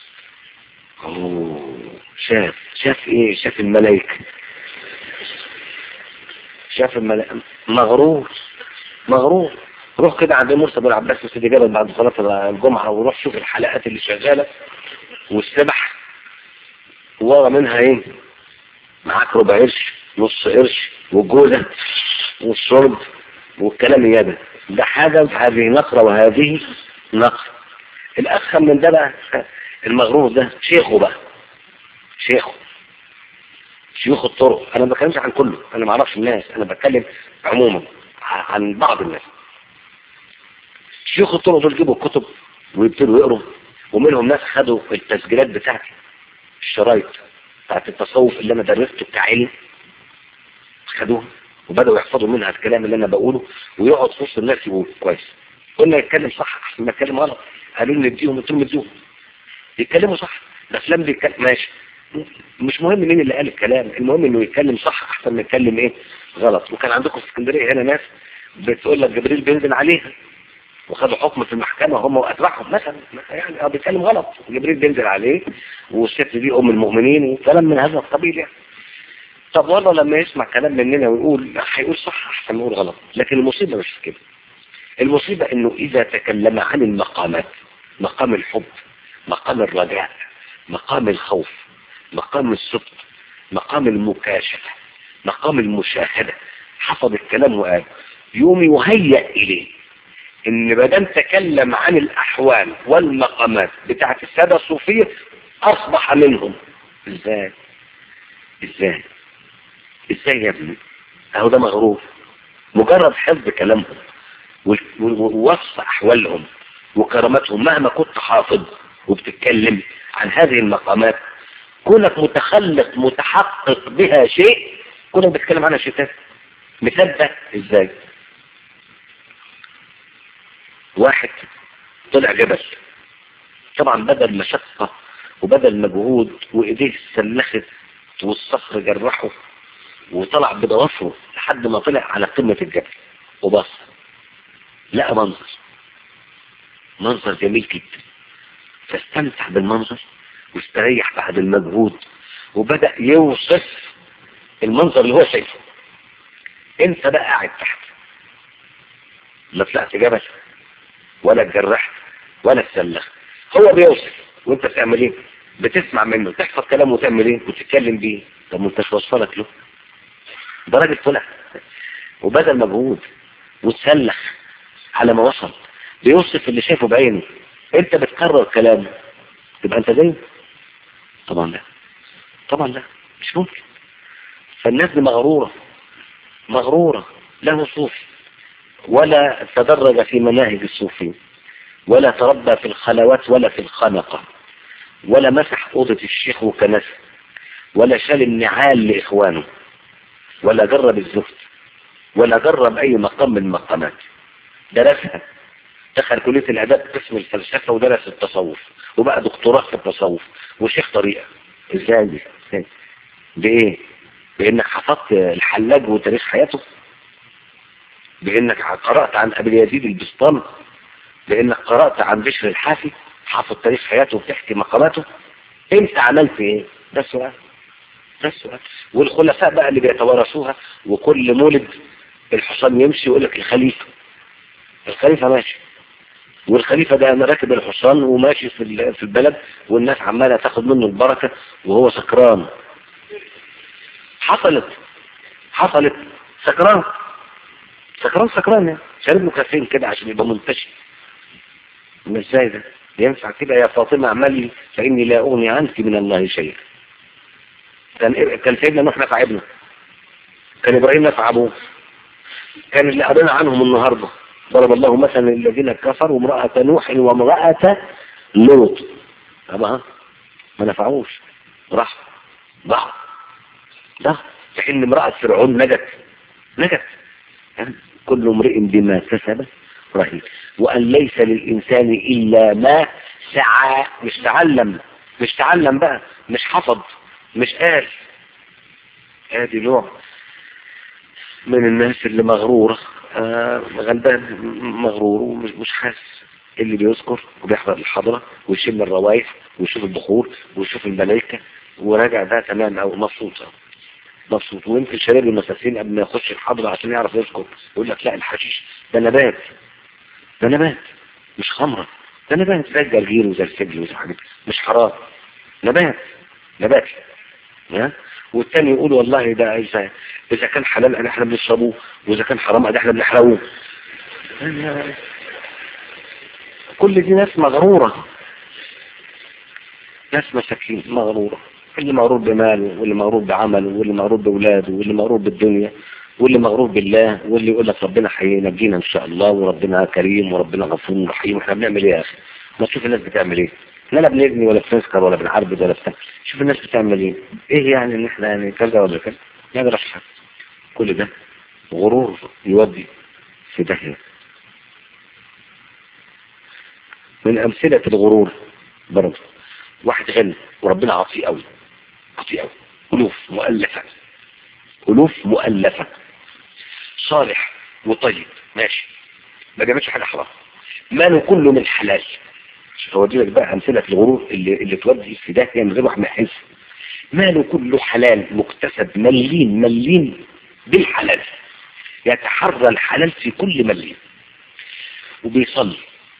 اوه شاف شاف ايه؟ شاف الملائكه، شاف الملائكه. مغرور مغرور. روح كده عند مرسى بن العباس وسيدي جابر بعد صلاه الجمعه، وروح شوف الحلقات اللي شغاله والسبح، ورا منها ايه؟ معاك ربع قرش، نص قرش، والجوزه والشرب والكلام يابا. ده حاجه، هذه نقره وهذه نقره. الاخر من ده بقى المغرور ده شيخه بقى، شيخه شيوخ الطرق. انا ما بتكلمش عن كله، انا ما اعرفش الناس، انا بتكلم عموما عن بعض الناس. شيوخ الطرق دول جيبوا الكتب ويبتدوا يقروا، ومنهم ناس خدوا التسجيلات بتاعتي، الشرايط بتاعت التصوف اللي انا درسته بتاع علم، خدوها وبدأوا يحفظوا منها الكلام اللي انا بقوله، ويقعد في وسط الناس يقول كويس. قلنا يتكلم صح احسن ما يتكلم غلط. قالوا لي نديهم، قلت لهم نديهم يتكلموا صح. بس لم بيتكلم ماشي، مش مهم مين اللي قال الكلام، المهم انه يتكلم صح احسن ما يتكلم ايه غلط. وكان عندكم في اسكندريه هنا ناس بتقول لك جبريل بينزل عليها، وخدوا حكم في المحكمه هم واتباعهم مثلا، يعني اه بيتكلم غلط، جبريل بينزل عليه والست دي ام المؤمنين وكلام من هذا القبيل يعني. طب والله لما يسمع كلام مننا ويقول هيقول صح احسن ما يقول غلط. لكن المصيبه مش في كده، المصيبه انه اذا تكلم عن المقامات، مقام الحب، مقام الرجاء، مقام الخوف، مقام الصدق، مقام المكاشفة، مقام المشاهدة، حفظ الكلام وقال يوم يهيأ إليه إن بدل تكلم عن الأحوال والمقامات بتاعت السادة الصوفية أصبح منهم. إزاي؟ إزاي؟ إزاي يا ابني؟ أهو ده مغرور. مجرد حفظ كلامهم ووصف أحوالهم وكراماتهم، مهما كنت حافظ وبتتكلم عن هذه المقامات، كونك متخلق متحقق بها شيء، كونك بتتكلم عنها شيء تاني. مثال ده ازاي؟ واحد طلع جبل، طبعا بدل مشقة وبدل مجهود، وايديه سلخت والصخر جرحه، وطلع بضوافره لحد ما طلع على قمة الجبل وبص لقى منظر منظر جميل جدا، فاستمتع بالمنظر واستريح بعد المجهود، وبدأ يوصف المنظر اللي هو شايفه. انت بقى قاعد تحت، لا طلعت جبل ولا اتجرحت ولا اتسلخت، هو بيوصف وانت بتعمل ايه؟ بتسمع منه، تحفظ كلامه وتعمل ايه؟ وتتكلم بيه. طب ما انتش وصلك له، ده راجل طلع وبدل مجهود وتسلخ على ما وصل، بيوصف اللي شايفه بعينه، انت بتكرر كلامه تبقى انت زيه؟ طبعا لا، طبعا لا، مش ممكن. فالناس دي مغرورة، مغرورة. له صوفي ولا تدرج في مناهج الصوفيين، ولا تربى في الخلوات ولا في الخنقة، ولا مسح أوضة الشيخ وكنسه، ولا شال النعال لإخوانه، ولا جرب الزفت، ولا جرب أي مقام من المقامات. درسها، دخل كلية الآداب قسم الفلسفة ودرس التصوف وبقى دكتوراه في التصوف وشيخ طريقة. ازاي دي؟ ازاي؟ بإيه؟ بإنك حفظت الحلاج وتاريخ حياته، بإنك قرأت عن أبي اليزيد البسطامي، بإنك قرأت عن بشر الحافي حافظ تاريخ حياته وبتحكي مقاماته. انت عملت ايه؟ ده السؤال، ده السؤال. والخلفاء بقى اللي بيتوارثوها، وكل مولد الحصان يمشي ويقول لك الخليفة، الخليفة ماشي، والخليفة ده راكب الحصان وماشي في في البلد، والناس عمالة تاخد منه البركة وهو سكران. حصلت حصلت سكران سكران سكران يعني شارب له كافيين كده عشان يبقى منتشر. مش ازاي ده ينفع كده؟ يا فاطمة اعملي فإني لا أغني عنك من الله شيئا. كان كان سيدنا نوح نفع ابنه، كان إبراهيم نفع أبوه، كان اللي قرينا عنهم النهارده ضرب الله مثلا الذين كفروا امرأة نوح وامرأة لوط، طبعا ما نفعوش، راح ضاع ده. في حين امرأة فرعون نجت نجت. كل امرئ بما كسب رهين، وأن ليس للإنسان إلا ما سعى. مش تعلم، مش تعلم بقى، مش حفظ، مش قال. ادي نوع من الناس اللي مغرورة، آه غلبان مغرور ومش مش حاسس. اللي بيذكر وبيحضر الحضرة ويشم الروايح ويشوف البخور ويشوف الملائكة وراجع ده تمام او مبسوط مبسوط. ويمكن شباب المساسين قبل ما يخش الحضرة عشان يعرف يذكر يقول لك لا الحشيش ده نبات، ده نبات مش خمرة، ده نبات زي الجرجير وزي السجل وزي حاجات مش حرام، نبات نبات. ها؟ والتاني يقول والله ده إذا, إذا كان حلال احنا بنشربوه، وإذا كان حرام احنا بنحرقوه. كل دي ناس مغرورة، ناس مساكين مغرورة. اللي مغرور بماله، واللي مغرور بعمله، واللي مغرور بأولاده، واللي مغرور بالدنيا، واللي مغرور بالله، واللي يقول لك ربنا هينجينا ان شاء الله، وربنا كريم وربنا غفور رحيم. واحنا بنعمل ايه يا اخي؟ ما تشوف الناس بتعمل ايه؟ لا لا بنبني ولا بنسكر ولا بنعربد ولا بتاع. شوف الناس بتعمل ايه؟ ايه يعني ان احنا يعني كذا ولا كذا؟ ما يقدرش حد. كل ده غرور يودي في داهية. من امثلة الغرور برضه واحد غني وربنا عطيه قوي، عطيه قوي، الوف مؤلفة، الوف مؤلفة، صالح وطيب ماشي، ما بيعملش حاجة حرام، ماله كله من حلال. هودي لك بقى امثله الغرور اللي اللي تودي في داهيه من غير واحد ما يحس. ماله كله حلال مكتسب، مليين مليين بالحلال، يتحرى الحلال في كل مليين، وبيصلي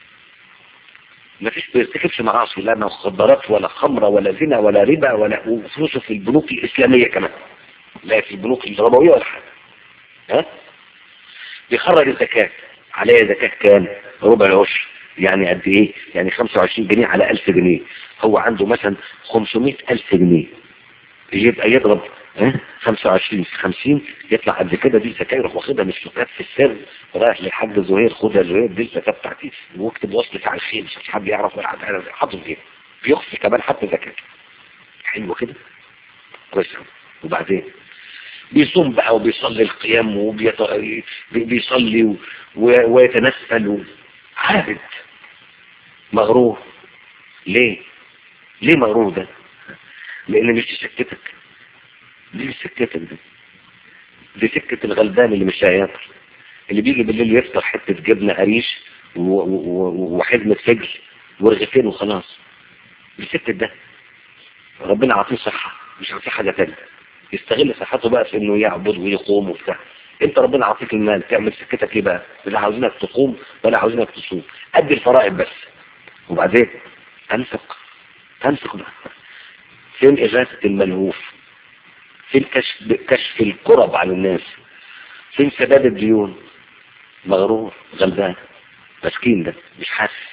ما فيش بيرتكبش معاصي، لا مخدرات ولا خمره ولا زنا ولا ربا ولا، وفلوسه في البنوك الاسلاميه كمان، لا في البنوك الربويه ولا حاجه. ها؟ بيخرج الزكاه، عليه زكاه كام؟ ربع العشر، يعني قد ايه؟ يعني خمسة وعشرين جنيه على ألف جنيه. هو عنده مثلا خمسمائة ألف جنيه، يبقى يضرب اه خمسة وعشرين في خمسين يطلع قد كده. دي زكاه يروح واخدها من السكات في السر، رايح لحاج زهير خدها زهير دي الزكاه بتاعتي، واكتب وصل على الخير مش حد يعرف ولا حد حاطط فيها، بيخفي كمان حتى زكاه. حلو كده كويس. وبعدين بيصوم بقى وبيصلي القيام وبيصلي ويتنفل، عابد مغرور. ليه؟ ليه مغرور ده؟ لان مش سكتك، دي مش سكتك، دي دي سكة الغلبان اللي مش هياكل، اللي بيجي بالليل يفطر حتة جبنة قريش وحزمة فجل ورغيفين وخلاص. دي سكة ده ربنا عطيه صحة، مش عطيه حاجة تانية، يستغل صحته بقى في انه يعبد ويقوم وبتاع. انت ربنا عطيك المال، تعمل سكتك ايه بقى؟ لا عاوزينك تقوم ولا عاوزينك تصوم، ادي الفرائض بس، وبعدين تنفق تنفق بقى. فين إغاثة الملهوف؟ فين كشف, كشف الكرب عن الناس؟ فين سداد الديون؟ مغرور غلبان. مسكين ده مش حاسس.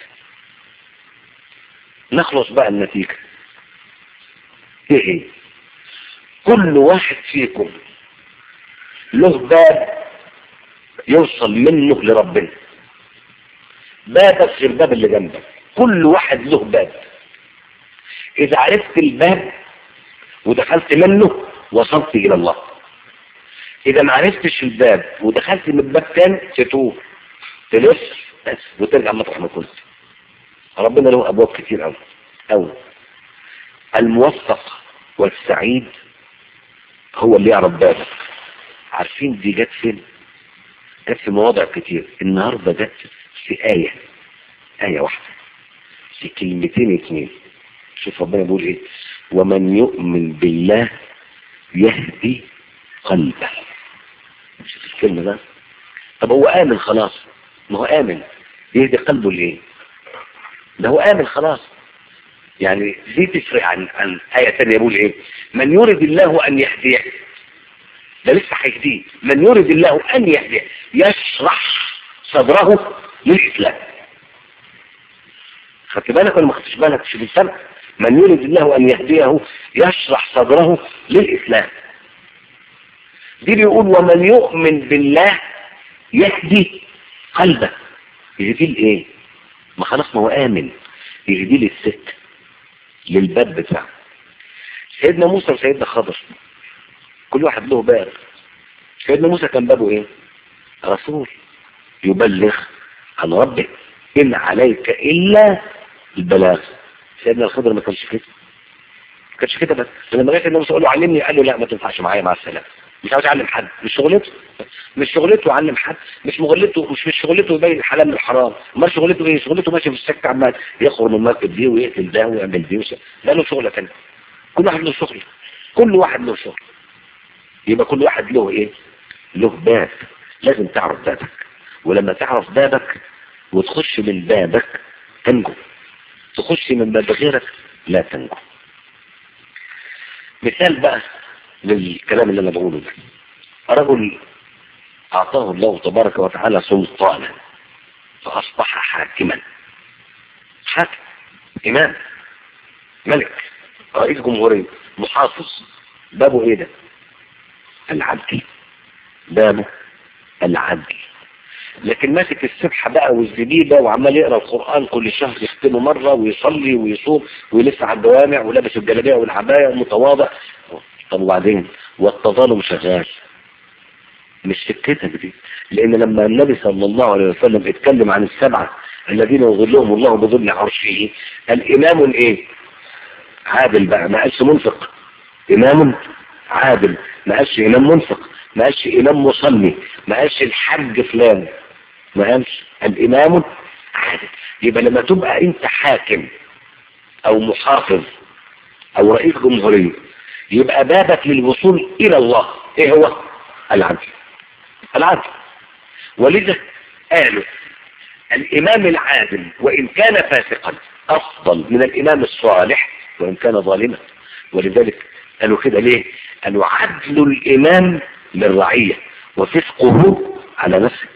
نخلص بقى النتيجة ايه ايه؟ كل واحد فيكم له باب يوصل منه لربنا، بابك غير الباب اللي جنبك، كل واحد له باب. اذا عرفت الباب ودخلت منه وصلت الى الله. اذا ما عرفتش الباب ودخلت من باب تاني تتوه تلف بس وترجع مطرح ما كنت. ربنا له ابواب كتير قوي قوي. الموفق والسعيد هو اللي يعرف بابك. عارفين دي جت فين؟ جت في مواضع كتير. النهارده جت في آية آية واحدة في كلمتين اتنين. شوف ربنا بيقول ايه؟ ومن يؤمن بالله يهدي قلبه. شوف الكلمة ده. طب هو آمن خلاص، ما هو آمن يهدي قلبه ليه؟ ده هو آمن خلاص. يعني دي تفرق عن عن آية تانية يقول ايه؟ من يريد الله ان يهديه، ده لسه هيهديه. من يريد الله ان يهديه يشرح صدره للإسلام. خدت بالك ولا ما خدتش بالك؟ شوف السنة. من يريد الله ان يهديه يشرح صدره للإسلام. دي بيقول ومن يؤمن بالله يهدي قلبه. يهدي لايه؟ ما خلاص ما هو آمن. يهدي للسكة للباب بتاعه. سيدنا موسى وسيدنا خضر كل واحد له باب. سيدنا موسى كان بابه ايه؟ رسول يبلغ عن ربه، إن عليك إلا البلاغ. سيدنا الخضر ما كانش كده، ما كانش كده. بس لما جاء سيدنا موسى قال له علمني، قال له لا ما تنفعش معايا، مع السلامه. مش عاوز يعلم حد، مش شغلته مش شغلته يعلم حد، مش شغلته مش مش شغلته يبين الحلال من الحرام. امال شغلته ايه؟ شغلته ماشي في السكه عمال يخرج من المركب دي ويقتل ده ويعمل دي وشيء. لا له شغله ثانيه. كل واحد له شغل، كل واحد له شغل. يبقى كل واحد له ايه؟ له باب. لازم تعرف بابك، ولما تعرف بابك وتخش من بابك تنجو، تخش من باب غيرك لا تنجو. مثال بقى للكلام اللي انا بقوله ده. رجل اعطاه الله تبارك وتعالى سلطانا فاصبح حاكما. حاكم، امام، ملك، رئيس جمهورية، محافظ. بابه ايه ده؟ العدل. بابه العدل. لكن ماسك السبحة بقى والزبيبة وعمال يقرأ القرآن كل شهر يختمه مرة ويصلي ويصوم ويلف على الدوامع ولابس الجلابية والعباية ومتواضع. طب وبعدين؟ والتظالم شغال. مش سكتك دي. لان لما النبي صلى الله عليه وسلم اتكلم عن السبعة الذين يظلهم الله بظل عرشه، الامام ايه؟ عادل بقى. ما قالش منفق، امام عادل. ما قالش امام منفق، ما قالش امام مصلي، ما قالش الحج فلان، ما قالش الامام عادل. يبقى لما تبقى انت حاكم او محافظ او رئيس جمهورية، يبقى بابك للوصول الى الله ايه هو؟ العدل. العدل. ولذا قالوا الامام العادل وان كان فاسقا افضل من الامام الصالح وان كان ظالما. ولذلك قالوا كده ليه؟ قالوا عدل الامام للرعية وفسقه على نفسه.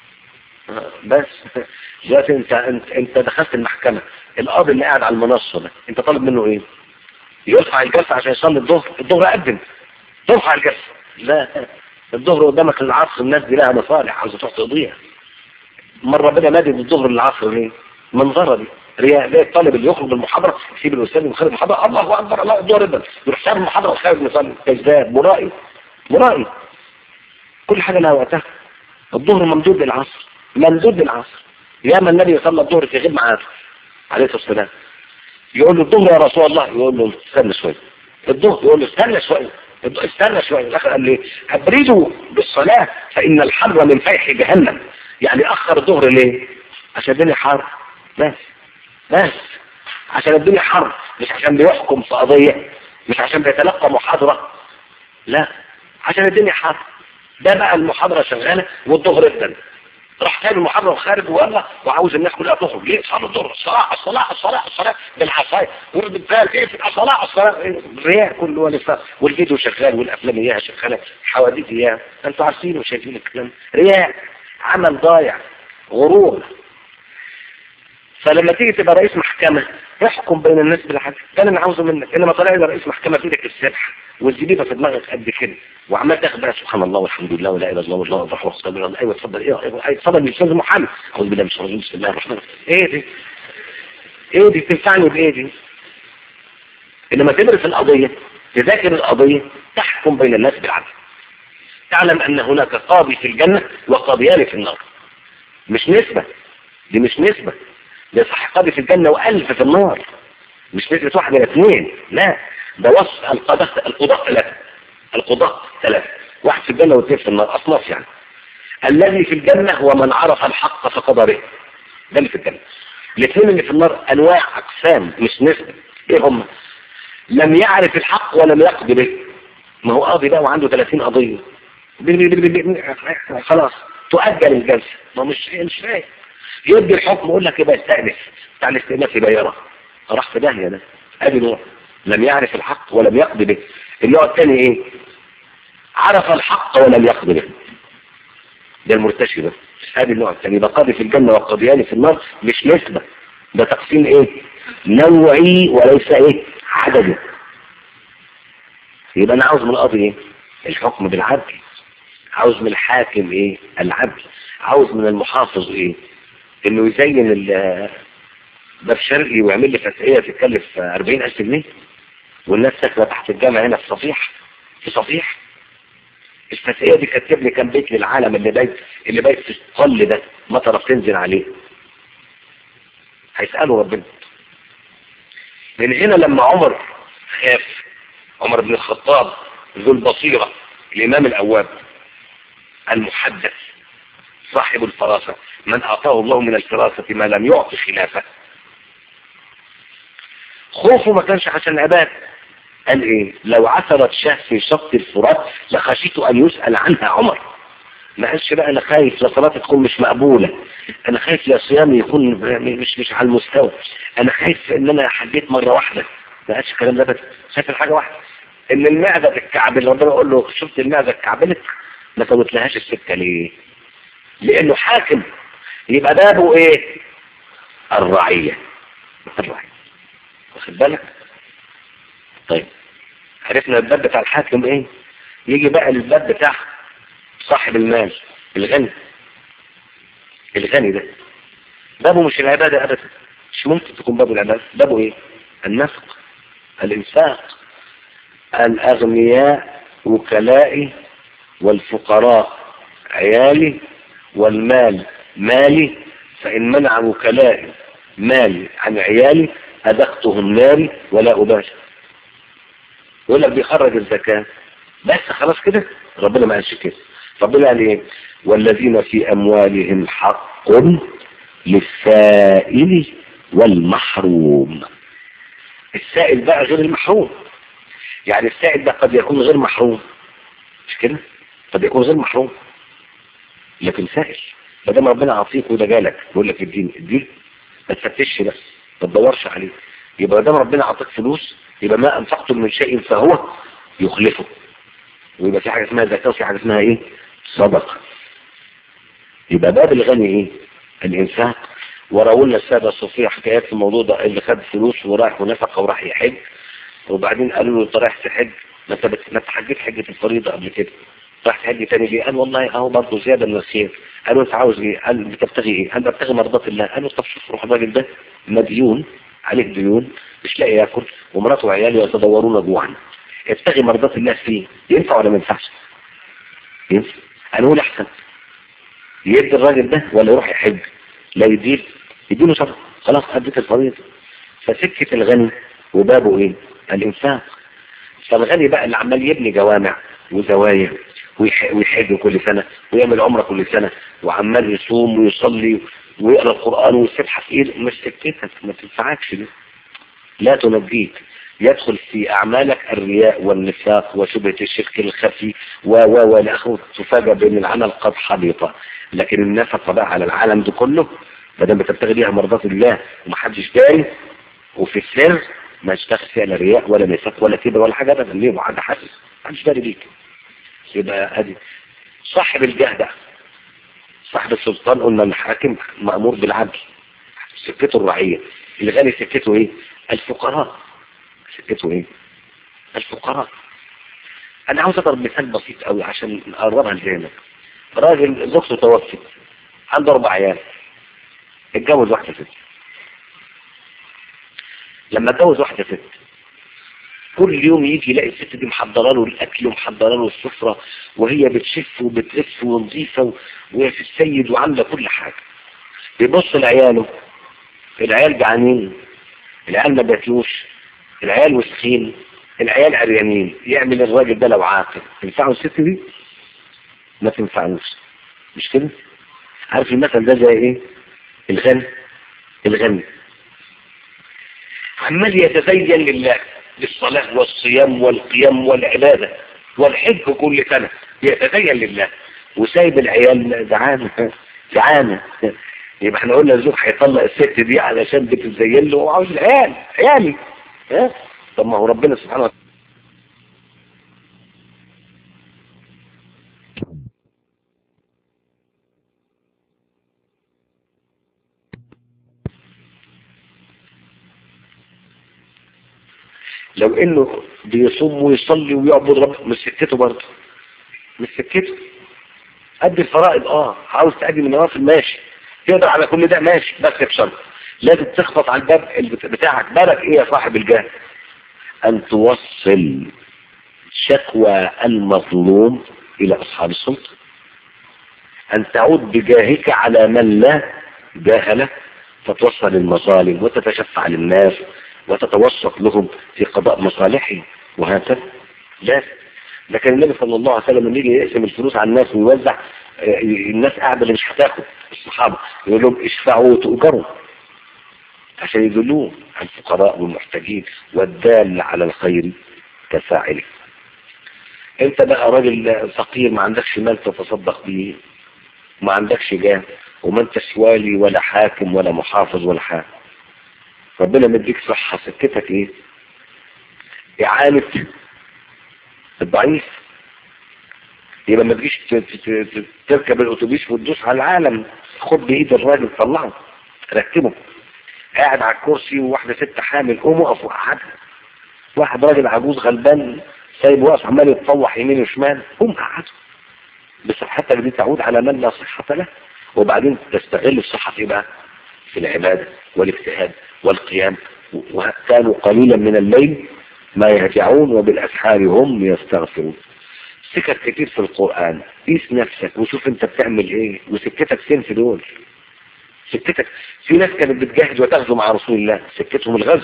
بس دلوقتي انت انت انت دخلت المحكمة، القاضي اللي قاعد على المنصة ده انت طالب منه ايه؟ يرفع الجلسة عشان يصلي الظهر. الظهر قدم ترفع الجلسة. لا، الظهر قدامك للعصر، الناس دي لها مصالح عاوزة تروح تقضيها. مرة بدأ نادي الظهر للعصر ليه؟ منظرة دي رياء. ليه؟ الطالب اللي يخرج من المحاضرة يسيب الأستاذ من خارج المحاضرة الله أكبر الله الظهر ابدا يروح ساب المحاضرة وخارج يصلي. كذاب، مرائي مرائي. كل حاجة لها وقتها. الظهر ممدود للعصر، ممدود للعصر. ياما النبي صلى الظهر في غير معاده عليه الصلاة والسلام. يقول له الظهر يا رسول الله، يقول له استنى شوية. الظهر يقول له استنى شوية، استنى شوية. الاخر قال لي ابردوا بالصلاة فإن الحر من فيح جهنم. يعني اخر الظهر ليه؟ عشان الدنيا حر. بس بس عشان الدنيا حر، مش عشان بيحكم في قضية، مش عشان بيتلقى محاضرة، لا، عشان الدنيا حر. ده بقى المحاضرة شغالة والظهر ابدا راح تاني المحاضرة وخارج والله وعاوز الناس كلها تخرج. ليه؟ صلاة الظهر، الصلاة الصلاة الصلاة الصلاة بالعصاية والبال ايه في الصلاة الصلاة. الرياء كله ونفاق، والفيديو شغال والافلام اياها شغالة، حواديت اياها، انتوا عارفين وشايفين الكلام. رياء، عمل ضايع، غرور. فلما تيجي تبقى رئيس محكمة احكم بين الناس بالعدل، ده اللي انا عاوزه منك. انما طالع لي رئيس محكمة في ايدك السبح والزبيبة في دماغك قد كده وعمال تاخد بقى سبحان الله والحمد لله ولا اله الا الله والله اكبر والصبر. ايوه اتفضل، ايه ايوه اتفضل يا استاذ محمد. اعوذ بالله من الشيطان الرجيم، بسم الله الرحمن الرحيم. ايه دي؟ ايه دي تنفعني بايه دي؟ انما تدرس القضية، تذاكر القضية، تحكم بين الناس بالعدل. تعلم ان هناك قاضي في الجنة وقاضيان في النار. مش نسبة، دي مش نسبة، ده صح قاضي في الجنة والف في النار، مش نسبة واحد الى اثنين، لا ده وصف القضاء. القضاء ثلاثة، القضاء ثلاثة، واحد في الجنة واثنين في النار، اصناف يعني. الذي في الجنة هو من عرف الحق فقضى به، ده اللي في الجنة. الاثنين اللي في النار انواع اقسام مش نسبة. ايه هم؟ لم يعرف الحق ولم يقضي به. ما هو قاضي بقى وعنده ثلاثين قضية، خلاص تؤجل الجلسة، ما مش مش فاهم يدي الحكم يقول لك يبقى استأنف، بتاع الاستئناف يبقى يرى، راح في داهية ده. ادي نوع لم يعرف الحق ولم يقضي به. النوع الثاني ايه؟ عرف الحق ولم يقضي به، ده المرتشي ده. ادي النوع الثاني، يبقى قاضي في الجنة وقاضيان في النار، مش نسبة، ده تقسيم ايه؟ نوعي وليس ايه؟ عددي. يبقى انا عاوز من القاضي ايه؟ الحكم بالعدل. عاوز من الحاكم ايه؟ العدل. عاوز من المحافظ ايه؟ انه يزين الباب شرقي ويعمل لي فتحية تتكلف أربعين ألف جنيه والناس ساكنه تحت الجامع هنا في صفيح، في صفيح. الفتحية دي كتب لي كام بيت للعالم اللي بيت اللي بيت في القل ده مطره بتنزل عليه. هيسألوا ربنا. من هنا لما عمر خاف، عمر بن الخطاب ذو البصيرة، الإمام الأواب المحدث صاحب الفراسة، من أعطاه الله من الفراسة ما لم يعطي خلافه، خوفه ما كانش عشان العباد. قال ايه؟ لو عثرت شاه في شط الفرات لخشيت ان يسأل عنها عمر. ما قالش بقى انا خايف لا صلاتي تكون مش مقبولة، انا خايف لا صيامي يكون مش مش على المستوى، انا خايف ان انا حجيت مرة واحدة. ما قالش الكلام ده، بس خايف الحاجة واحدة، ان المعدة تتكعبل. ربنا يقول له شفت المعدة اتكعبلت ما فوتلهاش السكة ليه؟ لانه حاكم، يبقى بابه ايه؟ الرعية. الرعية، واخد بالك؟ طيب عرفنا الباب بتاع الحاكم ايه؟ يجي بقى الباب بتاع صاحب المال الغني. الغني ده بابه مش العبادة ابدا، مش ممكن تكون بابه العبادة. بابه ايه؟ النفق، الانفاق. الاغنياء وكلائي والفقراء عيالي والمال مالي، فإن منع وكلائي مالي عن عيالي أدقتهم ناري ولا أباشر. يقول لك بيخرج الزكاة بس خلاص كده. ربنا ما قالش كده. ربنا قال ايه؟ والذين في أموالهم حق للسائل والمحروم. السائل بقى غير المحروم، يعني السائل ده قد يكون غير محروم، مش كده؟ قد يكون غير محروم لكن سائل. فدام ربنا عطيك وده جالك يقول لك الدين الدين ما تفتش بس ما تدورش عليه. يبقى دام ربنا عطيك فلوس يبقى ما انفقتم من شيء فهو يخلفه. ويبقى في حاجه اسمها زكاه وفي حاجه اسمها ايه؟ صدقه. يبقى باب الغني ايه؟ الانفاق. وراولنا الساده الصوفيه حكايات في الموضوع ده، اللي خد فلوس وراح ونفقه وراح يحج، وبعدين قالوا له انت رايح تحج ما انت ما تحجيت حجه الفريضه قبل كده، راح تحج تاني ليه؟ قال والله اهو برضه زياده من الخير. قالوا انت عاوز ايه؟ قال بتبتغي ايه؟ قال ببتغي مرضات الله. قالوا طب شوف روح الراجل ده مديون عليك ديون مش لاقي ياكل ومراته وعياله يتدورون جوعا، ابتغي مرضات الله فيه. ينفع ولا ما ينفعش؟ ينفع. قالوا لي احسن يدي الراجل ده ولا يروح يحج؟ لا يديه، يديله شرط خلاص اديت الفريضه. فسكه الغني وبابه ايه؟ الانفاق. فالغني بقى اللي عمال يبني جوامع وزوايا ويحج كل سنة ويعمل عمره كل سنة وعمال يصوم ويصلي ويقرأ القرآن ويسبح في ايده، مش سكتك، ما تنفعكش دي، لا تنجيك. يدخل في اعمالك الرياء والنفاق وشبهة الشرك الخفي و و والى اخره، تفاجأ بان العمل قد حبط. لكن النفقة بقى على العالم ده كله ما دام بتبتغي بيها مرضات الله ومحدش داري وفي السر، ما اشتغل فيها لا رياء ولا نفاق ولا كبر ولا حاجة ابدا. ليه؟ وحد حاسس محدش داري بيك. يبقى ادي صاحب الجاه بقى، صاحب السلطان. قلنا الحاكم مأمور بالعدل، سكته الرعية. الغني سكته ايه؟ الفقراء. سكته ايه؟ الفقراء. انا عاوز اضرب مثال بسيط قوي عشان اقربها لذهنك. راجل زوجته توفت، عنده اربع عيال، اتجوز واحدة ست. لما اتجوز واحدة ست كل يوم يجي يلاقي الست دي محضره له الاكل ومحضره له السفره، وهي بتشف وبتلف ونظيفه وهي في السيد وعامله كل حاجه. بيبص لعياله، العيال جعانين، العيال ما بياكلوش، العيال وسخين، العيال عريانين. يعمل الراجل ده لو عاقل تنفعه الست دي؟ ما تنفعوش، مش كده؟ عارف المثل ده زي ايه؟ الغني الغني عمال يتزين لله بالصلاة والصيام والقيام والعبادة والحج كل سنة، يتزين لله وسايب العيال جعانة جعانة. يبقى احنا قلنا الزوج هيطلق الست دي علشان بتتزين له وعاوز العيال عيالي. ها؟ طب ما هو ربنا سبحانه وتعالى لو انه بيصوم ويصلي ويعبد ربنا مش سكته برضه، مش سكته. ادي الفرائض اه، عاوز تأدي من النوافل ماشي، تقدر على كل ده ماشي، بس بشرط لازم تخبط على الباب بتاعك. بالك ايه يا صاحب الجاه؟ ان توصل شكوى المظلوم الى اصحاب السلطة، ان تعود بجاهك على من لا جاه له، فتوصل المظالم وتتشفع للناس وتتوسط لهم في قضاء مصالحهم وهكذا. لا، لكن النبي صلى الله عليه وسلم لما يجي يقسم الفلوس على الناس ويوزع، الناس قاعده اللي مش هتاخد، الصحابه يقول لهم اشفعوا وتؤجروا عشان يدلوهم على الفقراء والمحتاجين، والدال على الخير كفاعله. انت بقى راجل فقير ما عندكش مال تتصدق بيه، ما عندكش جاه، وما انتش والي ولا حاكم ولا محافظ ولا حاجه، ربنا مديك صحة، سكتك ايه؟ اعانة الضعيف. يبقى ما تجيش تركب الاتوبيس وتدوس على العالم، خد بايد الراجل طلعه ركبه. قاعد على الكرسي وواحدة ست حامل، قوم اقف وقعدها. واحد راجل عجوز غلبان سايب واقف عمال يتطوح يمين وشمال، قوم قعده. بصحتك دي تعود على من لا صحة له، وبعدين تستغل الصحة في بقى في العبادة والاجتهاد والقيام. وكانوا قليلا من الليل ما يهجعون وبالأسحار هم يستغفرون. سكت كتير في القرآن، قيس نفسك وشوف انت بتعمل ايه وسكتك فين في دول. سكتك في ناس كانت بتجاهد وتغزو مع رسول الله، سكتهم الغزو،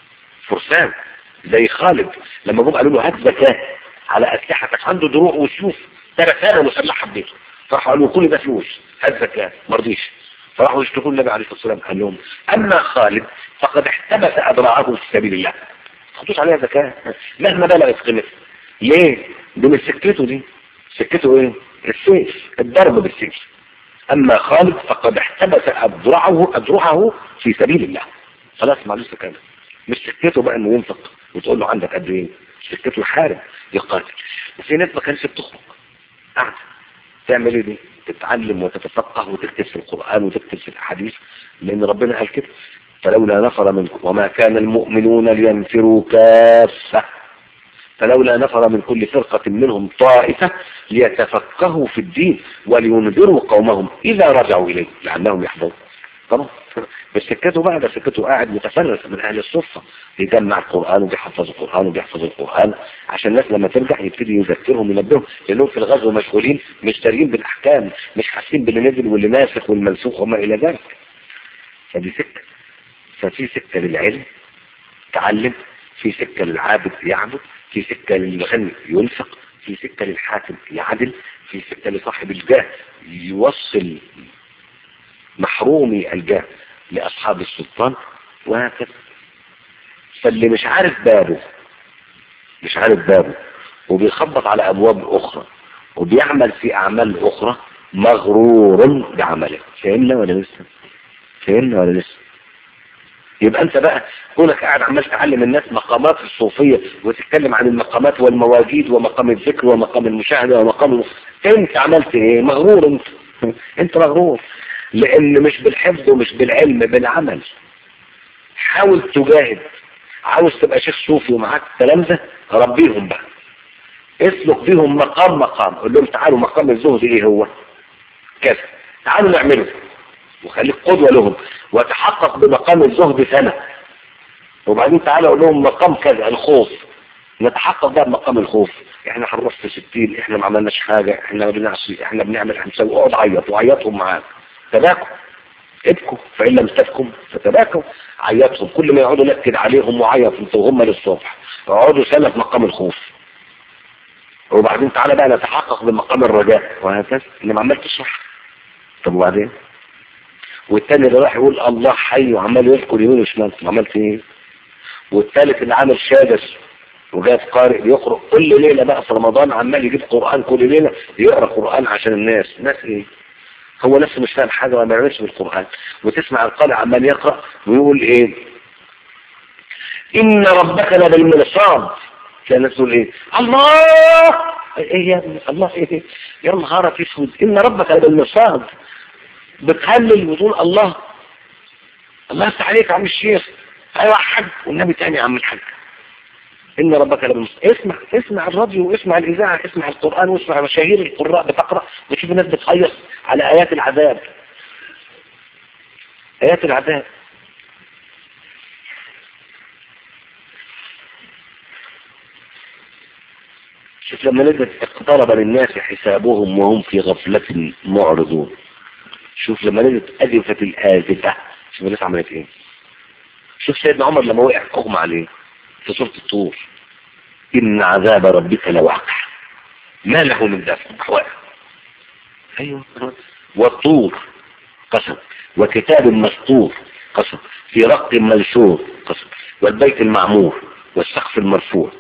فرسان زي خالد لما جم قالوا له هات زكاة على أسلحتك، عنده دروع وسيوف ترسانة مسلحة ببيته، راحوا قالوا كل ده فلوس هات زكاة، مرضيش. فراحوا يشتكوا النبي عليه الصلاة والسلام، قال لهم أما خالد فقد احتبس أدراعه في سبيل الله، ما تحطوش عليها زكاة مهما بلغت قيمتها. ليه؟ دي من سكته، دي سكته ايه؟ السيف، الضرب بالسيف. أما خالد فقد احتبس أدراعه أدراعه في سبيل الله، خلاص معلوش زكاة. مش سكته بقى انه ينفق وتقول له عندك قد ايه، سكته يحارب يقاتل. وفي ناس ما كانش بتخرج، قاعده تعمل ايه دي؟ تتعلم وتتفقه وتكتب في القرآن وتكتب في الحديث، لأن ربنا قال كده فلولا نفر منكم وما كان المؤمنون لينفروا كافة فلولا نفر من كل فرقة منهم طائفة ليتفقهوا في الدين ولينذروا قومهم إذا رجعوا إليه لعلهم يحذرون. طبعا بس سكته بقى، ده سكته قاعد متفرق من أهل الصفة، بيجمع القرآن وبيحفظ القرآن وبيحفظ القرآن عشان الناس لما ترجع يبتدي يذكرهم ينبههم، لأنهم في الغزو مشغولين مش دارين بالأحكام، مش حاسين باللي نزل واللي ناسخ والمنسوخ وما إلى ذلك. فدي سكة، ففي سكة للعلم تعلم، في سكة للعابد يعبد، في سكة للغني ينفق، في سكة للحاكم يعدل، في سكة لصاحب الجاه يوصل محرومي الجاه لأصحاب السلطان وهكذا. فاللي مش عارف بابه مش عارف بابه وبيخبط على أبواب أخرى وبيعمل في أعمال أخرى مغرور بعمله. فهمنا ولا لسه؟ فهمنا ولا لسه؟ يبقى انت بقى كونك قاعد عمال تعلم الناس مقامات الصوفية وتتكلم عن المقامات والمواجيد ومقام الذكر ومقام المشاهدة ومقام، انت عملت ايه؟ مغرور انت انت مغرور. لان مش بالحفظ ومش بالعلم، بالعمل. حاول تجاهد. عاوز تبقى شيخ صوفي ومعاك تلامذة، ربيهم بقى، اسلك بيهم مقام مقام. قول لهم تعالوا مقام الزهد ايه هو كذا، تعالوا نعمله، وخليك قدوة لهم، وتحقق بمقام الزهد سنة، وبعدين تعالوا اقول لهم مقام كذا الخوف، نتحقق بقى بمقام الخوف. احنا هنروح في ستين، احنا ما عملناش حاجة، احنا بنعصي، احنا بنعمل، هنسوي. اقعد عيط وعيطهم معاك، تباكوا ابكوا فإن لم تبكوا فتباكوا. عيطهم كل ما يقعدوا نكد عليهم وعيط انتوا هم للصبح، اقعدوا سنة في مقام الخوف، وبعدين تعالى بقى نتحقق بمقام الرجاء، وهكذا. اللي ما عملتش صح. طب وبعدين؟ والتاني اللي راح يقول الله حي وعمال يذكر يمين وشمال، عملت ايه؟ والثالث اللي عامل شادس وجاب قارئ بيقرأ كل ليلة بقى في رمضان، عمال يجيب قرآن كل ليلة يقرأ قرآن عشان الناس. ناس ايه؟ هو نفسه مش فاهم حاجة وما بيعملش بالقرآن. وتسمع القارئ عمال يقرأ ويقول ايه؟ إن ربك لبالمرصاد. كان تقول ايه؟ الله ايه يا ابني؟ الله ايه؟ يا نهارك اسود، إن ربك لبالمرصاد. بتهلل وتقول الله الله يفتح عليك يا عم الشيخ. ايوه حاج، والنبي تاني يا عم الحاج. إن ربك لبالمرصاد. اسمع اسمع الراديو واسمع الإذاعة، اسمع القرآن واسمع مشاهير القراء بتقرأ، وتشوف الناس بتخيص على آيات العذاب. آيات العذاب. شوف لما نجد اقترب للناس حسابهم وهم في غفلة معرضون. شوف لما نجد أزفة الآزفة، شوف الناس عملت ايه. شوف سيدنا عمر لما وقع اغمى عليه في سورة الطور، إن عذاب ربك لواقع ما له من دافع. واقع. ايوه. والطور قسم، وكتاب مسطور قسم، في رق منشور قسم، والبيت المعمور، والسقف المرفوع،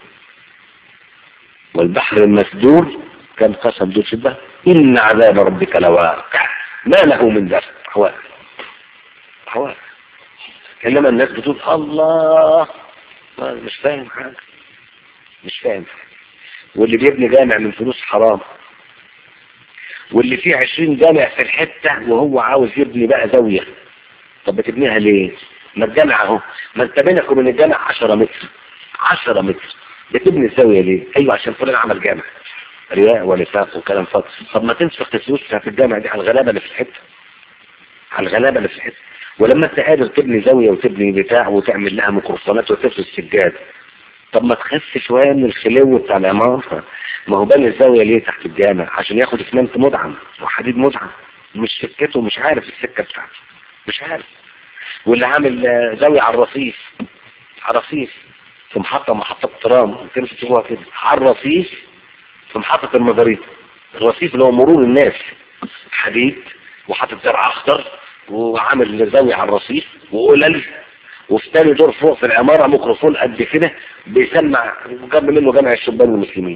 والبحر المسدود كان قسم دول شبه. إن عذاب ربك لواقع ما له من دافع. واقع. واقع. إنما الناس بتقول الله، مش فاهم حاجة، مش فاهم حاجة. واللي بيبني جامع من فلوس حرام، واللي فيه عشرين جامع في الحتة وهو عاوز يبني بقى زاوية. طب بتبنيها ليه؟ ما الجامع اهو، ما انت بينك وبين الجامع عشرة متر، عشرة متر، بتبني الزاوية ليه؟ ايوه عشان فلان عمل جامع. رياء ونفاق وكلام فاضي. طب ما تنفق الفلوس في الجامع دي على الغلابة اللي في الحتة، على الغلابة اللي في الحتة. ولما انت قادر تبني زاوية وتبني بتاع وتعمل لها ميكروفونات وتفرش سجاد، طب ما تخف شوية من الخلو بتاع العمارة. ما هو بني الزاوية ليه تحت الجامع؟ عشان ياخد اسمنت مدعم وحديد مدعم. مش سكته، مش عارف السكة بتاعته، مش عارف. واللي عامل زاوية على الرصيف، على الرصيف في محطة محطة ترام، تمشي تشوفها كده على الرصيف في محطة المزاريط. الرصيف اللي هو مرور الناس، حديد وحاطط زرع اخضر وعامل زاوية على الرصيف وقلل، وفي تاني دور فوق في العمارة ميكروفون قد كده بيسمع جنب منه جامع الشبان والمسلمين.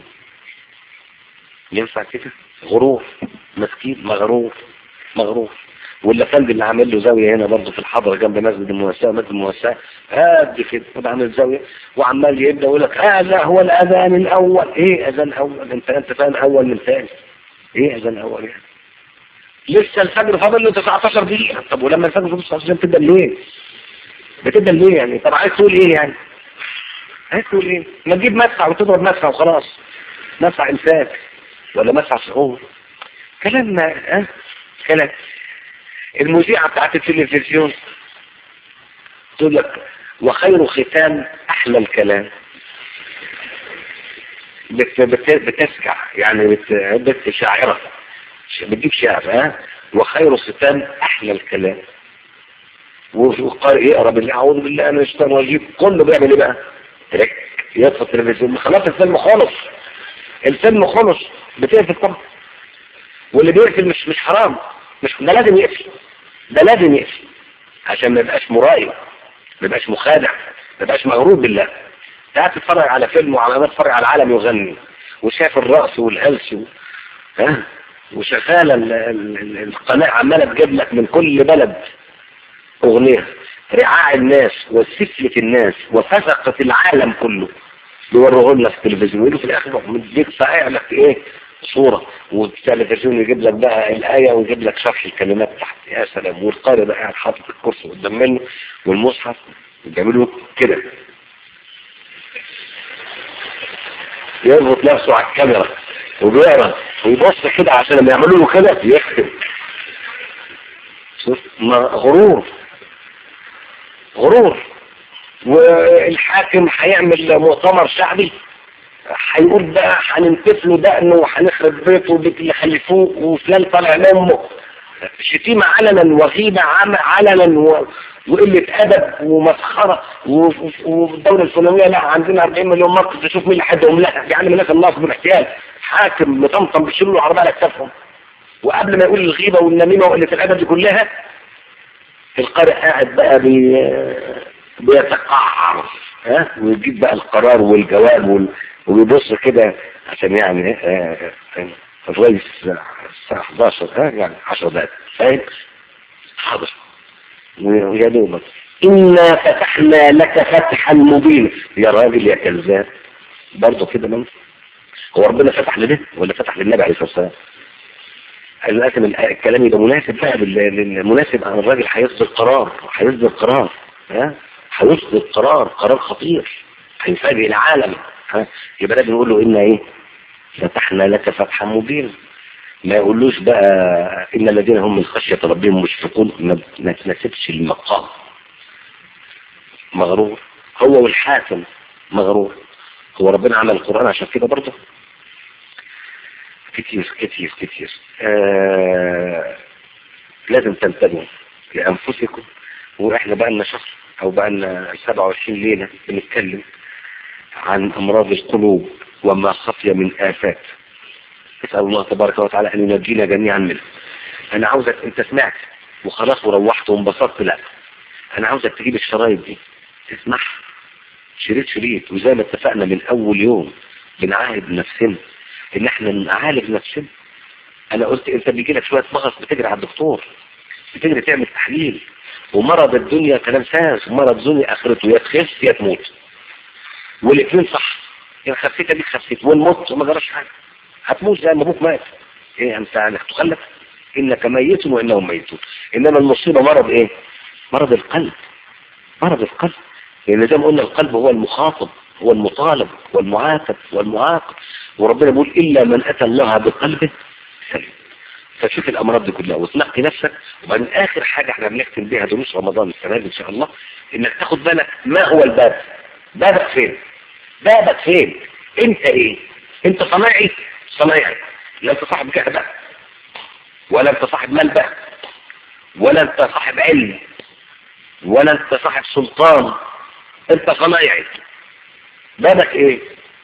ينفع كده؟ غرور. مسكين مغرور مغرور. ولا فندم اللي عامل له زاوية هنا برضه في الحضرة جنب مسجد الموسعة، مسجد الموسعة قد كده وده عامل زاوية وعمال يبدأ يقول لك هذا هو الأذان الأول. ايه أذان أول؟ انت انت فاهم أول من ثاني؟ ايه أذان أول يعني؟ لسه الفجر فاضل له تسعتاشر دقيقة. طب ولما الفجر فاضل تسعتاشر دقيقة بتبدأ ليه؟ بتبدأ ليه يعني؟ طب عايز تقول ايه يعني؟ عايز تقول ايه؟ ما تجيب مدفع وتضرب مدفع وخلاص، مدفع انفاق ولا مدفع شعور. كلام ما اه كلام. المذيعة بتاعت التلفزيون تقول لك وخير ختام احلى الكلام. بت بت بتسكع يعني، بت بت شاعرة بتجيب شعر. ها وخير ختام احلى الكلام. وقال يقرا بالله اعوذ بالله من الشيطان الرجيم، كله بيعمل ايه بقى؟ ترك يطفي التلفزيون، خلاص الفيلم خلص، الفيلم خلص. بتقفل طبعا. واللي بيقفل مش مش حرام، مش ده لازم يقفل، ده لازم يقفل عشان ما يبقاش مرائي، ما يبقاش مخادع، ما يبقاش مغرور بالله. قاعد تتفرج على فيلم وعمال تتفرج على العالم يغني وشايف الرقص والهلس و... ها وشغاله القناه عماله تجيب لك من كل بلد اغنيه رعاع الناس وسفلة الناس وفسقة العالم كله بيوروه لنا في التلفزيون، ويجوا في الاخر مديك صحيح لك ايه صورة، والتلفزيون يجيب لك بقى الآية ويجيب لك شرح الكلمات تحت. يا سلام. والقارئ بقى قاعد حاطط الكرسي قدام منه والمصحف بيعملوا كده، يربط نفسه على الكاميرا وبيقرا ويبص كده عشان لما يعملوا له كده يختم. شوف غرور غرور. والحاكم هيعمل مؤتمر شعبي هيقول بقى هننتف له دقنه وهنخرب بيته وبيت اللي خلفوه وفلان طالع لامه، شتيمة علنا وغيبة علنا وقلة أدب ومسخرة. والدولة الفلانية لا عندنا أربعين مليون موقف تشوف مين اللي حدهم لها، بيعلم الناس الناس بالاحتيال. حاكم مطمطم بيشيلوا له عربية على كتافهم، وقبل ما يقول الغيبة والنميمة وقلة الأدب دي كلها القارئ قاعد بقى بي... بيتقعر ها، ويجيب بقى القرار والجواب وال... ويبص كده عشان يعني الرئيس الساعة حداشر ها يعني عشر دقائق فاهم. حاضر. ويا دوبك إنا فتحنا لك فتحا مبينا. يا راجل يا كذاب برضه كده من هو ربنا فتح لده ولا فتح للنبي عليه الصلاة والسلام؟ لازم الكلام يبقى مناسب بقى بالمناسب. عن الراجل هيصدر قرار هيصدر قرار ها هيصدر قرار قرار خطير هيفاجئ العالم ها. يبقى لازم نقول له إنا إيه فتحنا لك فتحا مبينا. ما يقولوش بقى إن الذين هم من خشية ربهم مشفقون، ما تناسبش المقام. مغرور هو والحاكم مغرور. هو ربنا عمل القرآن عشان كده برضه كتير كتير كتير. آه لازم تنتبهوا لأنفسكم. وإحنا بقى لنا شهر أو بقى لنا سبعة وعشرين ليلة بنتكلم عن أمراض القلوب وما خفي من آفات. اسأل الله تبارك وتعالى أن ينجينا جميعا منه. أنا عاوزك أنت سمعت وخلاص وروحت وانبسطت، لا أنا عاوزك تجيب الشرايط دي تسمعها شريط شريط. وزي ما اتفقنا من أول يوم بنعاهد نفسنا إن احنا نعالج نفسنا. أنا قلت أنت بيجي لك شوية مغص بتجري على الدكتور، بتجري تعمل تحليل. ومرض الدنيا كلام ساس، ومرض الدنيا آخرته يا تخف يا تموت، والاثنين صح. يعني خفيت دي خفيت والموت وما جراش حاجة، هتموت زي ما ابوك مات. ايه انت انك تخلف انك ميت وانهم ميتون. انما المصيبة مرض ايه؟ مرض القلب. مرض القلب لان زي ما قلنا القلب هو المخاطب، هو المطالب والمعاتب والمعاقب. وربنا بيقول الا من اتى الله بقلبه سليم. فتشوف الامراض دي كلها وتنقي نفسك. وبعدين اخر حاجة احنا بنختم بيها دروس رمضان السنة دي ان شاء الله، انك تاخد بالك ما هو الباب. بابك فين؟ بابك فين؟ انت ايه؟ انت صناعي صنايعي، لا انت صاحب جهة ولا انت صاحب مال بقى ولا انت صاحب علم ولا انت صاحب سلطان، انت صنايعي. بابك ايه؟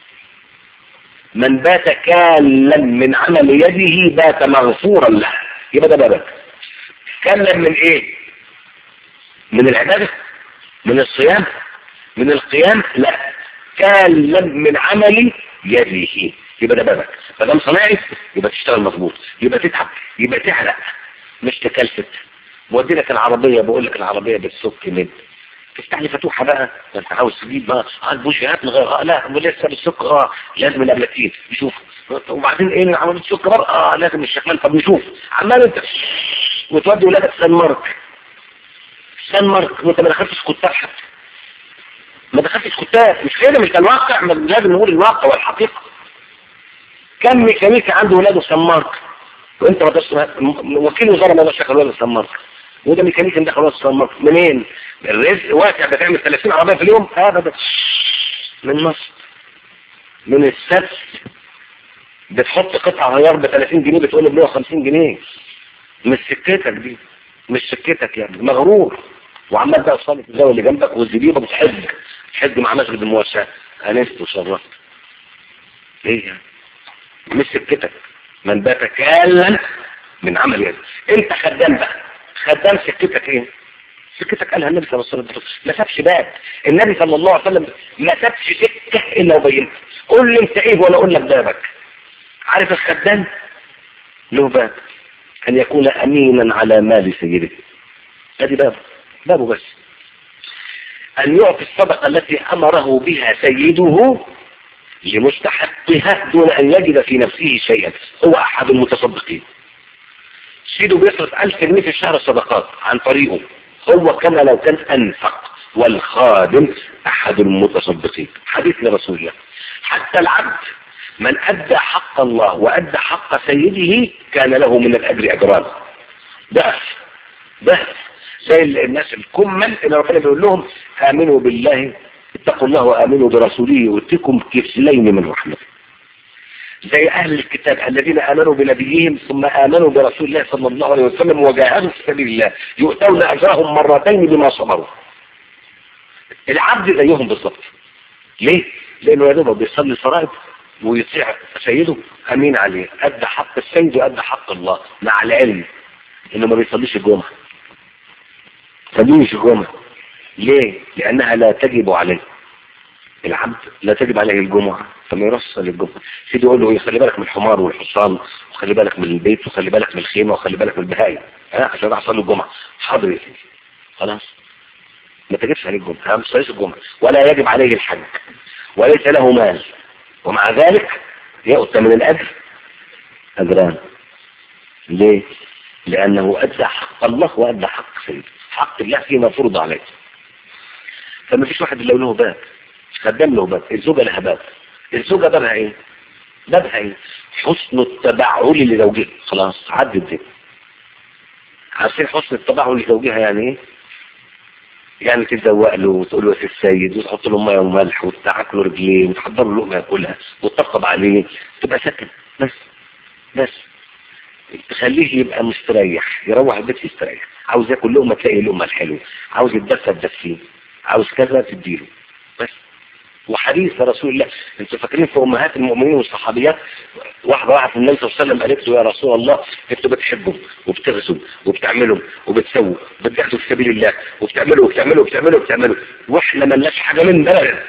من بات كالا من عمل يده بات مغفورا له. يبقى ده بابك. كالا من ايه؟ من العبادة، من الصيام، من القيام؟ لا، كالا من عمل يده. يبقى ده بابك. فدام صناعي يبقى تشتغل مظبوط، يبقى تتعب، يبقى تحرق مش تكلفت. بودي لك العربية، بقول لك العربية بالسك مد تفتح لي فتوحة بقى. انت عاوز تجيب بقى اه البوشيهات نغير اه لا ولسه بالسك اه لازم الابلاتين نشوف. وبعدين ايه اللي عملت السك بقى اه لازم الشكمان. طب نشوف. عمال انت وتودي ولادك سان مارك سان مارك وانت ما دخلتش كتاب حتى. ما دخلتش كتاب. مش كده، مش ده الواقع. لازم نقول الواقع والحقيقة. كم ميكانيكي عنده ولاده سان مارك وانت ما تدرس وكيل وزاره ما دخل ولاده سان مارك، وده ميكانيكي دخل ولاده سان مارك. منين الرزق؟ واسع بتعمل ثلاثين عربيه في اليوم ابدا. من مصر، من السبت بتحط قطعه غيار ب ثلاثين جنيه بتقول ب مية وخمسين جنيه. مش سكتك دي، مش سكتك يعني. مغرور. وعمال بقى تصلي في الزاويه اللي جنبك والزبيبه بتحج تحج مع مسجد المواساه. انست وشرفت ايه يعني؟ مش سكتك. من بات كالا من عمل يده. انت خدام بقى. خدام سكتك ايه؟ سكتك قالها النبي صلى الله عليه وسلم. ما سابش باب. النبي صلى الله عليه وسلم ما سابش سكه الا وبينها. قول لي انت ايه وانا اقول لك بابك. عارف الخدام له باب ان يكون امينا على مال سيده. ادي بابه بابه بس ان يعطي الصدقه التي امره بها سيده لمستحقها دون ان يجد في نفسه شيئا. هو احد المتصدقين، سيده بيصرف ألف جنيه في الشهر صدقات عن طريقه، هو كما لو كان انفق. والخادم احد المتصدقين، حديث لرسول الله. حتى العبد من ادى حق الله وادى حق سيده كان له من الاجر اجران ضعف ضعف، زي الناس الكمل اللي ربنا بيقول لهم امنوا بالله اتقوا الله وامنوا برسوله يؤتكم كفلين من رحمته. زي اهل الكتاب الذين امنوا بنبيهم ثم امنوا برسول الله صلى الله عليه وسلم وجاهدوا في سبيل الله يؤتون اجرهم مرتين بما صبروا. العبد زيهم بالظبط. ليه؟ لانه يا دوب بيصلي فرائض ويطيع سيده امين عليه، ادى حق السيد وادى حق الله، مع العلم انه ما بيصليش الجمعه. ما بيصليش الجمعه ليه؟ لانها لا تجب عليه. العبد لا تجب عليه الجمعه فما يرص للجمعه. سيدي يقول له خلي بالك من الحمار والحصان، وخلي بالك من البيت، وخلي بالك من الخيمه، وخلي بالك من البهايم، ها عشان راح اصلي الجمعه. حاضر يا سيدي، خلاص ما تجبش عليه الجمعه، ما تصليش الجمعه، ولا يجب عليه الحج، وليس له مال، ومع ذلك يؤتى من الاجر اجران. ليه؟ لانه ادى حق الله وادى حق سيده. حق الله فيما فرض عليه. فما فيش واحد الا له باب، خدام له باب. الزوجه لها باب. الزوجه بابها ايه؟ بابها ايه؟ حسن التبعل لزوجها. خلاص عدت دي. عارفين حسن التبعل لزوجها يعني ايه؟ يعني تتزوق له وتقول له يا السيد، وتحط له ميه وملح وتدعك له رجليه وتحضر له لقمه ياكلها وتطبطب عليه، تبقى ساكن بس بس تخليه يبقى مستريح، يروح البيت يستريح. عاوز ياكل لقمه تلاقي لقمه الحلوه، عاوز يتدفى تدفيه، عاوز كذا تديله بس. وحديث رسول الله، انتوا فاكرين في امهات المؤمنين والصحابيات واحده واحده النبي صلى الله عليه وسلم قالت له يا رسول الله انتوا بتحبوا وبتغزوا وبتعملوا وبتسووا وبتجاهدوا في سبيل الله وبتعملوا وبتعملوا وبتعملوا وبتعملوا واحنا ما لناش حاجه من ده،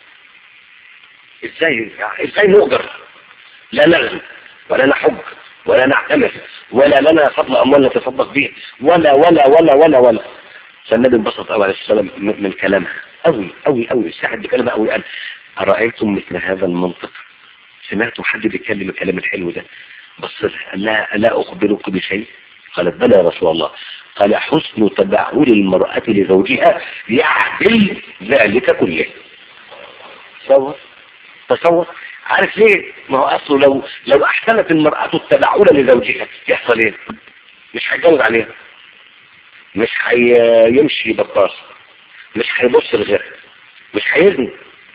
ازاي ازاي نؤجر؟ لا نغزو ولا نحج ولا نعتمر ولا لنا فضل اموال نتصدق به ولا ولا ولا ولا ولا. فالنبي انبسط قوي عليه السلام من كلامها قوي قوي قوي، ساعد بكلامها قوي. قال ارايتم مثل هذا المنطق؟ سمعتوا حد بيتكلم الكلام الحلو ده؟ بص لا لا اخبرك بشيء؟ قالت بلى يا رسول الله. قال حسن تبعل المرأة لزوجها يعدل ذلك كله. تصور تصور عارف ليه؟ ما هو اصله لو لو احسنت المرأة التبعل لزوجها يحصل ايه؟ مش هيتجوز عليها، مش هيمشي بطاس، مش هيبص لغيرها، مش هيزني،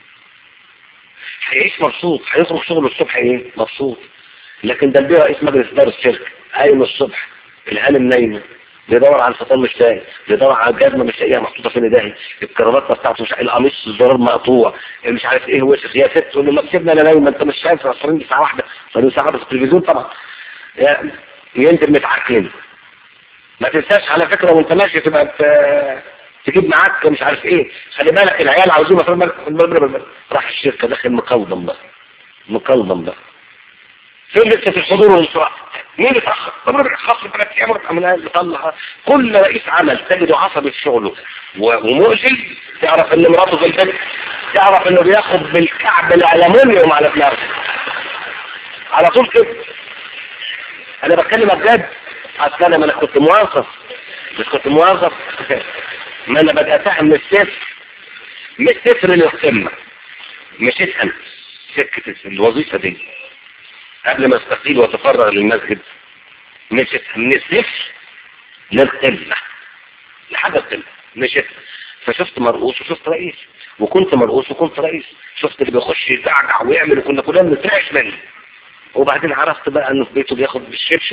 هيعيش مبسوط، هيخرج شغله الصبح ايه؟ مبسوط. لكن ده البيه رئيس مجلس اداره الشركه قايم الصبح الهانم نايمه، بيدور على الفطار مش لاقي، بيدور على الجزمه مش لاقيها محطوطه فين داهي، الكرافته بتاعته مش القميص الزرار مقطوع، مش عارف ايه وسخ. يا ست تقول له ما تسيبنا انا نايمه، انت مش شايف صارين ساعه واحده، صارين ساعه في التلفزيون طبعا ينزل متعكن. ما تنساش على فكره وانت ماشي تبقى تجيب معاك مش عارف ايه، خلي بالك العيال عاوزين مثلا المغرب راح الشركه داخل مقلم بقى مقلم بقى فين لسه في الحضور والانصراف؟ مين اتاخر؟ طب خاص ثلاث ايام من يطلع. كل رئيس عمل تجده عصبي في شغله ومؤذي، تعرف ان مراته في البيت، تعرف انه بياخد بالكعب الالومنيوم على دماغه على طول كده. انا بتكلم بجد، اصل انا ما انا كنت موظف مش كنت موظف ما انا بدأتها من الصفر من الصفر للقمة، مشيت انا سكة الوظيفة دي قبل ما استقيل واتفرغ للمسجد، مشيت من الصفر للقمة لحد القمة مشيت. فشفت مرؤوس وشفت رئيس، وكنت مرؤوس وكنت رئيس، شفت اللي بيخش يزعجع ويعمل وكنا كلنا بنترعش منه. وبعدين عرفت بقى انه في بيته بياخد بالشبشب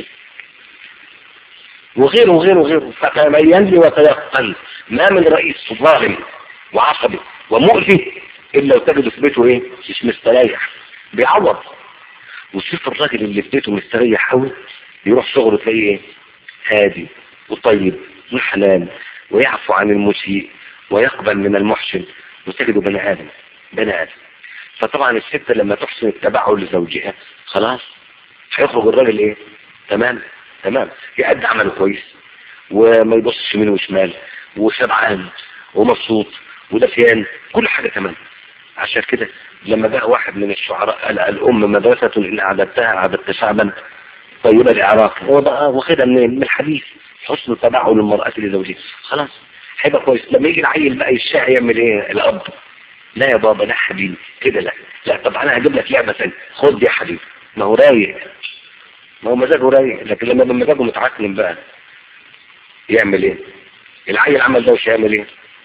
وغيره وغيره وغيره. فتبين لي وتيقن ما من رئيس ظالم وعصبي ومؤذي الا وتجد في بيته ايه؟ مش مستريح، بيعوض. وشوف الراجل اللي في بيته مستريح قوي يروح شغله تلاقيه ايه؟ هادي وطيب وحنان ويعفو عن المسيء ويقبل من المحسن، وتجده بني ادم بني ادم. فطبعا الست لما تحسن التبعل لزوجها خلاص هيخرج الراجل ايه؟ تمام تمام، يأدي عمله كويس وما يبصش يمين وشمال وشبعان ومبسوط ودفيان، كل حاجة تمام. عشان كده لما بقى واحد من الشعراء قال الأم مدرسة إن أعددتها أعددت شعبا طيب العراق، هو بقى واخدها منين؟ من الحديث حسن تبعه للمرأة لزوجها. خلاص هيبقى كويس. لما يجي العيل بقى الشاعر يعمل ايه الأب؟ لا يا بابا لا حبيبي كده لا لا، طب أنا هجيب لك لعبة ثانيه، خد يا حبيبي. ما هو رايق، ما هو مزاجه رايق، لكن لما مزاجه متعكن بقى يعمل ايه؟ العيل عمل ده وش يعمل ايه؟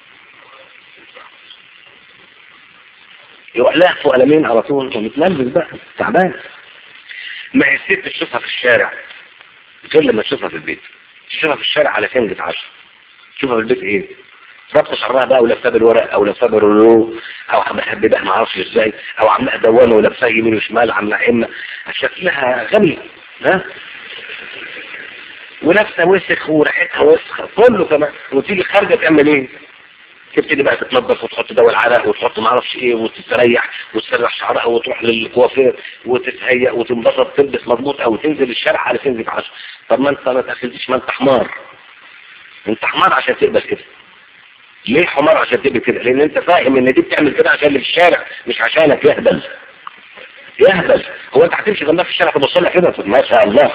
يروح لهف وقلمين على طول ومتلبس بقى تعبان. ما هي الست تشوفها في الشارع غير لما تشوفها في البيت. تشوفها في الشارع على سنجة عشر، تشوفها في البيت ايه؟ ربط شعرها بقى ولفها بالورق او لفها بالرولو او عاملاها بقى ما اعرفش ازاي، او عاملاها دوانه ولفها يمين وشمال، عاملاها امه شكلها غني ها، ونفسها وسخ وريحتها وسخه كله كمان. وتيجي خارجه تعمل ايه؟ تبتدي بقى تتنظف وتحط دواء العرق وتحط ما اعرفش ايه وتستريح وتسرح شعرها وتروح للكوافير وتتهيأ وتنبسط تلبس مضبوط او تنزل الشارع على سنجة عشر. طب ما انت ما تاخدش، ما انت حمار، انت حمار عشان تقبل كده. ليه حمار عشان تقبل كده؟ لان انت فاهم ان دي بتعمل كده عشان اللي في الشارع مش عشانك. يهبل يهبل. هو انت هتمشي جنبها في الشارع تبص لها كده ما شاء الله؟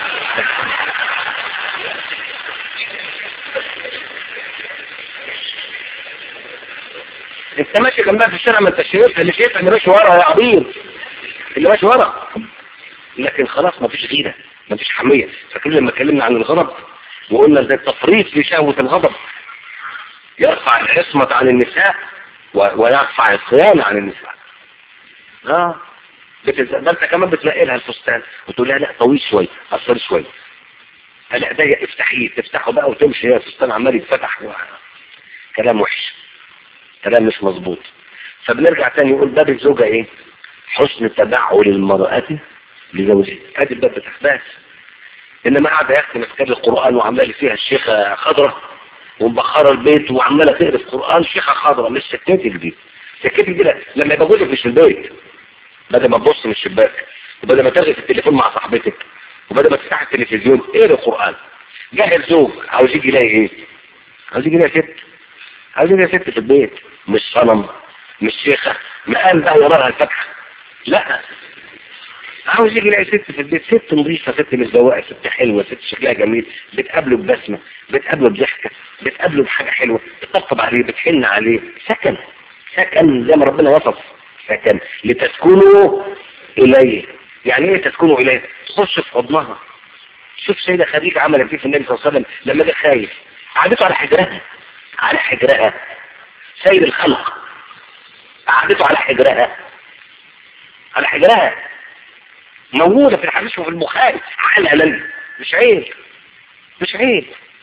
انت ماشي جنبها في الشارع ما انت شايفها، اللي شايفها اللي ماشي ورا يا عبيط، اللي ماشي ورا. لكن خلاص ما فيش غيره، ما فيش حميه. فكل لما اتكلمنا عن الغضب وقلنا ده التفريط في شهوه الغضب يرفع العصمه عن النساء ويرفع الصيانه عن النساء. اه ده انت كمان بتلاقي لها الفستان وتقول لها لا طويل شويه قصر شويه، لا ده افتحيه تفتحه بقى وتمشي، هي الفستان عمال يتفتح و... كلام وحش، كلام مش مظبوط. فبنرجع تاني يقول باب الزوجة ايه؟ حسن تبعل المرأة لزوجها. ادي الباب بتاع بس. انما قاعده يختم كتاب القرآن وعمال فيها الشيخة خضرة ومبخرة البيت وعمالة تقرا في القرآن، شيخة خضرة مش سكتك دي. سكتك دي لما يبقى جوزك مش في البيت، بدل ما تبص من الشباك وبدل ما ترغي في التليفون مع صاحبتك وبدل ما تفتح التلفزيون اقرا القرآن. جاهل الزوج عاوز يجي يلاقي ايه؟ عاوز يجي يلاقي ست، عاوز يجي يلاقي ست في البيت، مش صنم مش شيخة مقام بقى وراها الفتحة، لا عاوز يجي يلاقي ست في البيت، ست نظيفة، ست متزوقة، ست حلوة، ست شكلها جميل، بتقابله ببسمة، بتقابله بضحكة، بتقابله بحاجة حلوة، بتطبطب عليه، بتحن عليه. سكن، سكن زي ما ربنا وصف، سكن لتسكنوا إليه. يعني ايه تسكنوا إليه؟ تخش في حضنها. شوف سيدة خديجة عملت ايه في النبي صلى الله عليه وسلم لما جه خايف، قعدته على حجرها، على حجرها سيد الخلق، قعدته على حجرها، على حجرها موجودة في الحديث وفي البخاري علنا، مش عيب، مش عيب.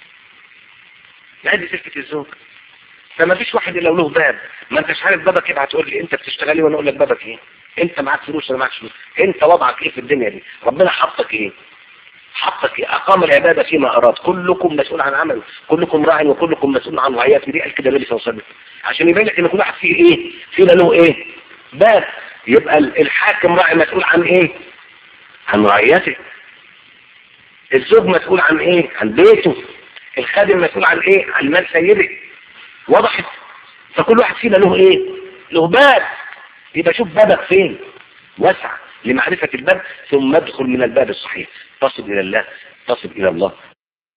هذه سلكة الزوج. فما فيش واحد الا له باب، ما انتش عارف بابك ايه، هتقول لي انت بتشتغلي وانا اقول لك بابك ايه، انت معاك فلوس ولا معكش فلوس، انت وضعك ايه في الدنيا دي، ربنا حطك ايه، حطك ايه، اقام العبادة فيما اراد، كلكم مسؤول عن عمله، كلكم راع وكلكم مسؤول عن رعيته. دي قال كده النبي صلى الله عليه وسلم عشان يبين لك ان كل واحد فيه ايه، فينا له ايه باب. يبقى الحاكم راعي مسؤول عن ايه، عن رعيته. الزوج مسؤول عن ايه، عن بيته. الخادم مسؤول عن ايه، عن مال سيده. وضحت؟ فكل واحد فينا له ايه، له باب. يبقى شوف بابك فين، واسع لمعرفة الباب، ثم ادخل من الباب الصحيح، تصل الى الله، تصل الى الله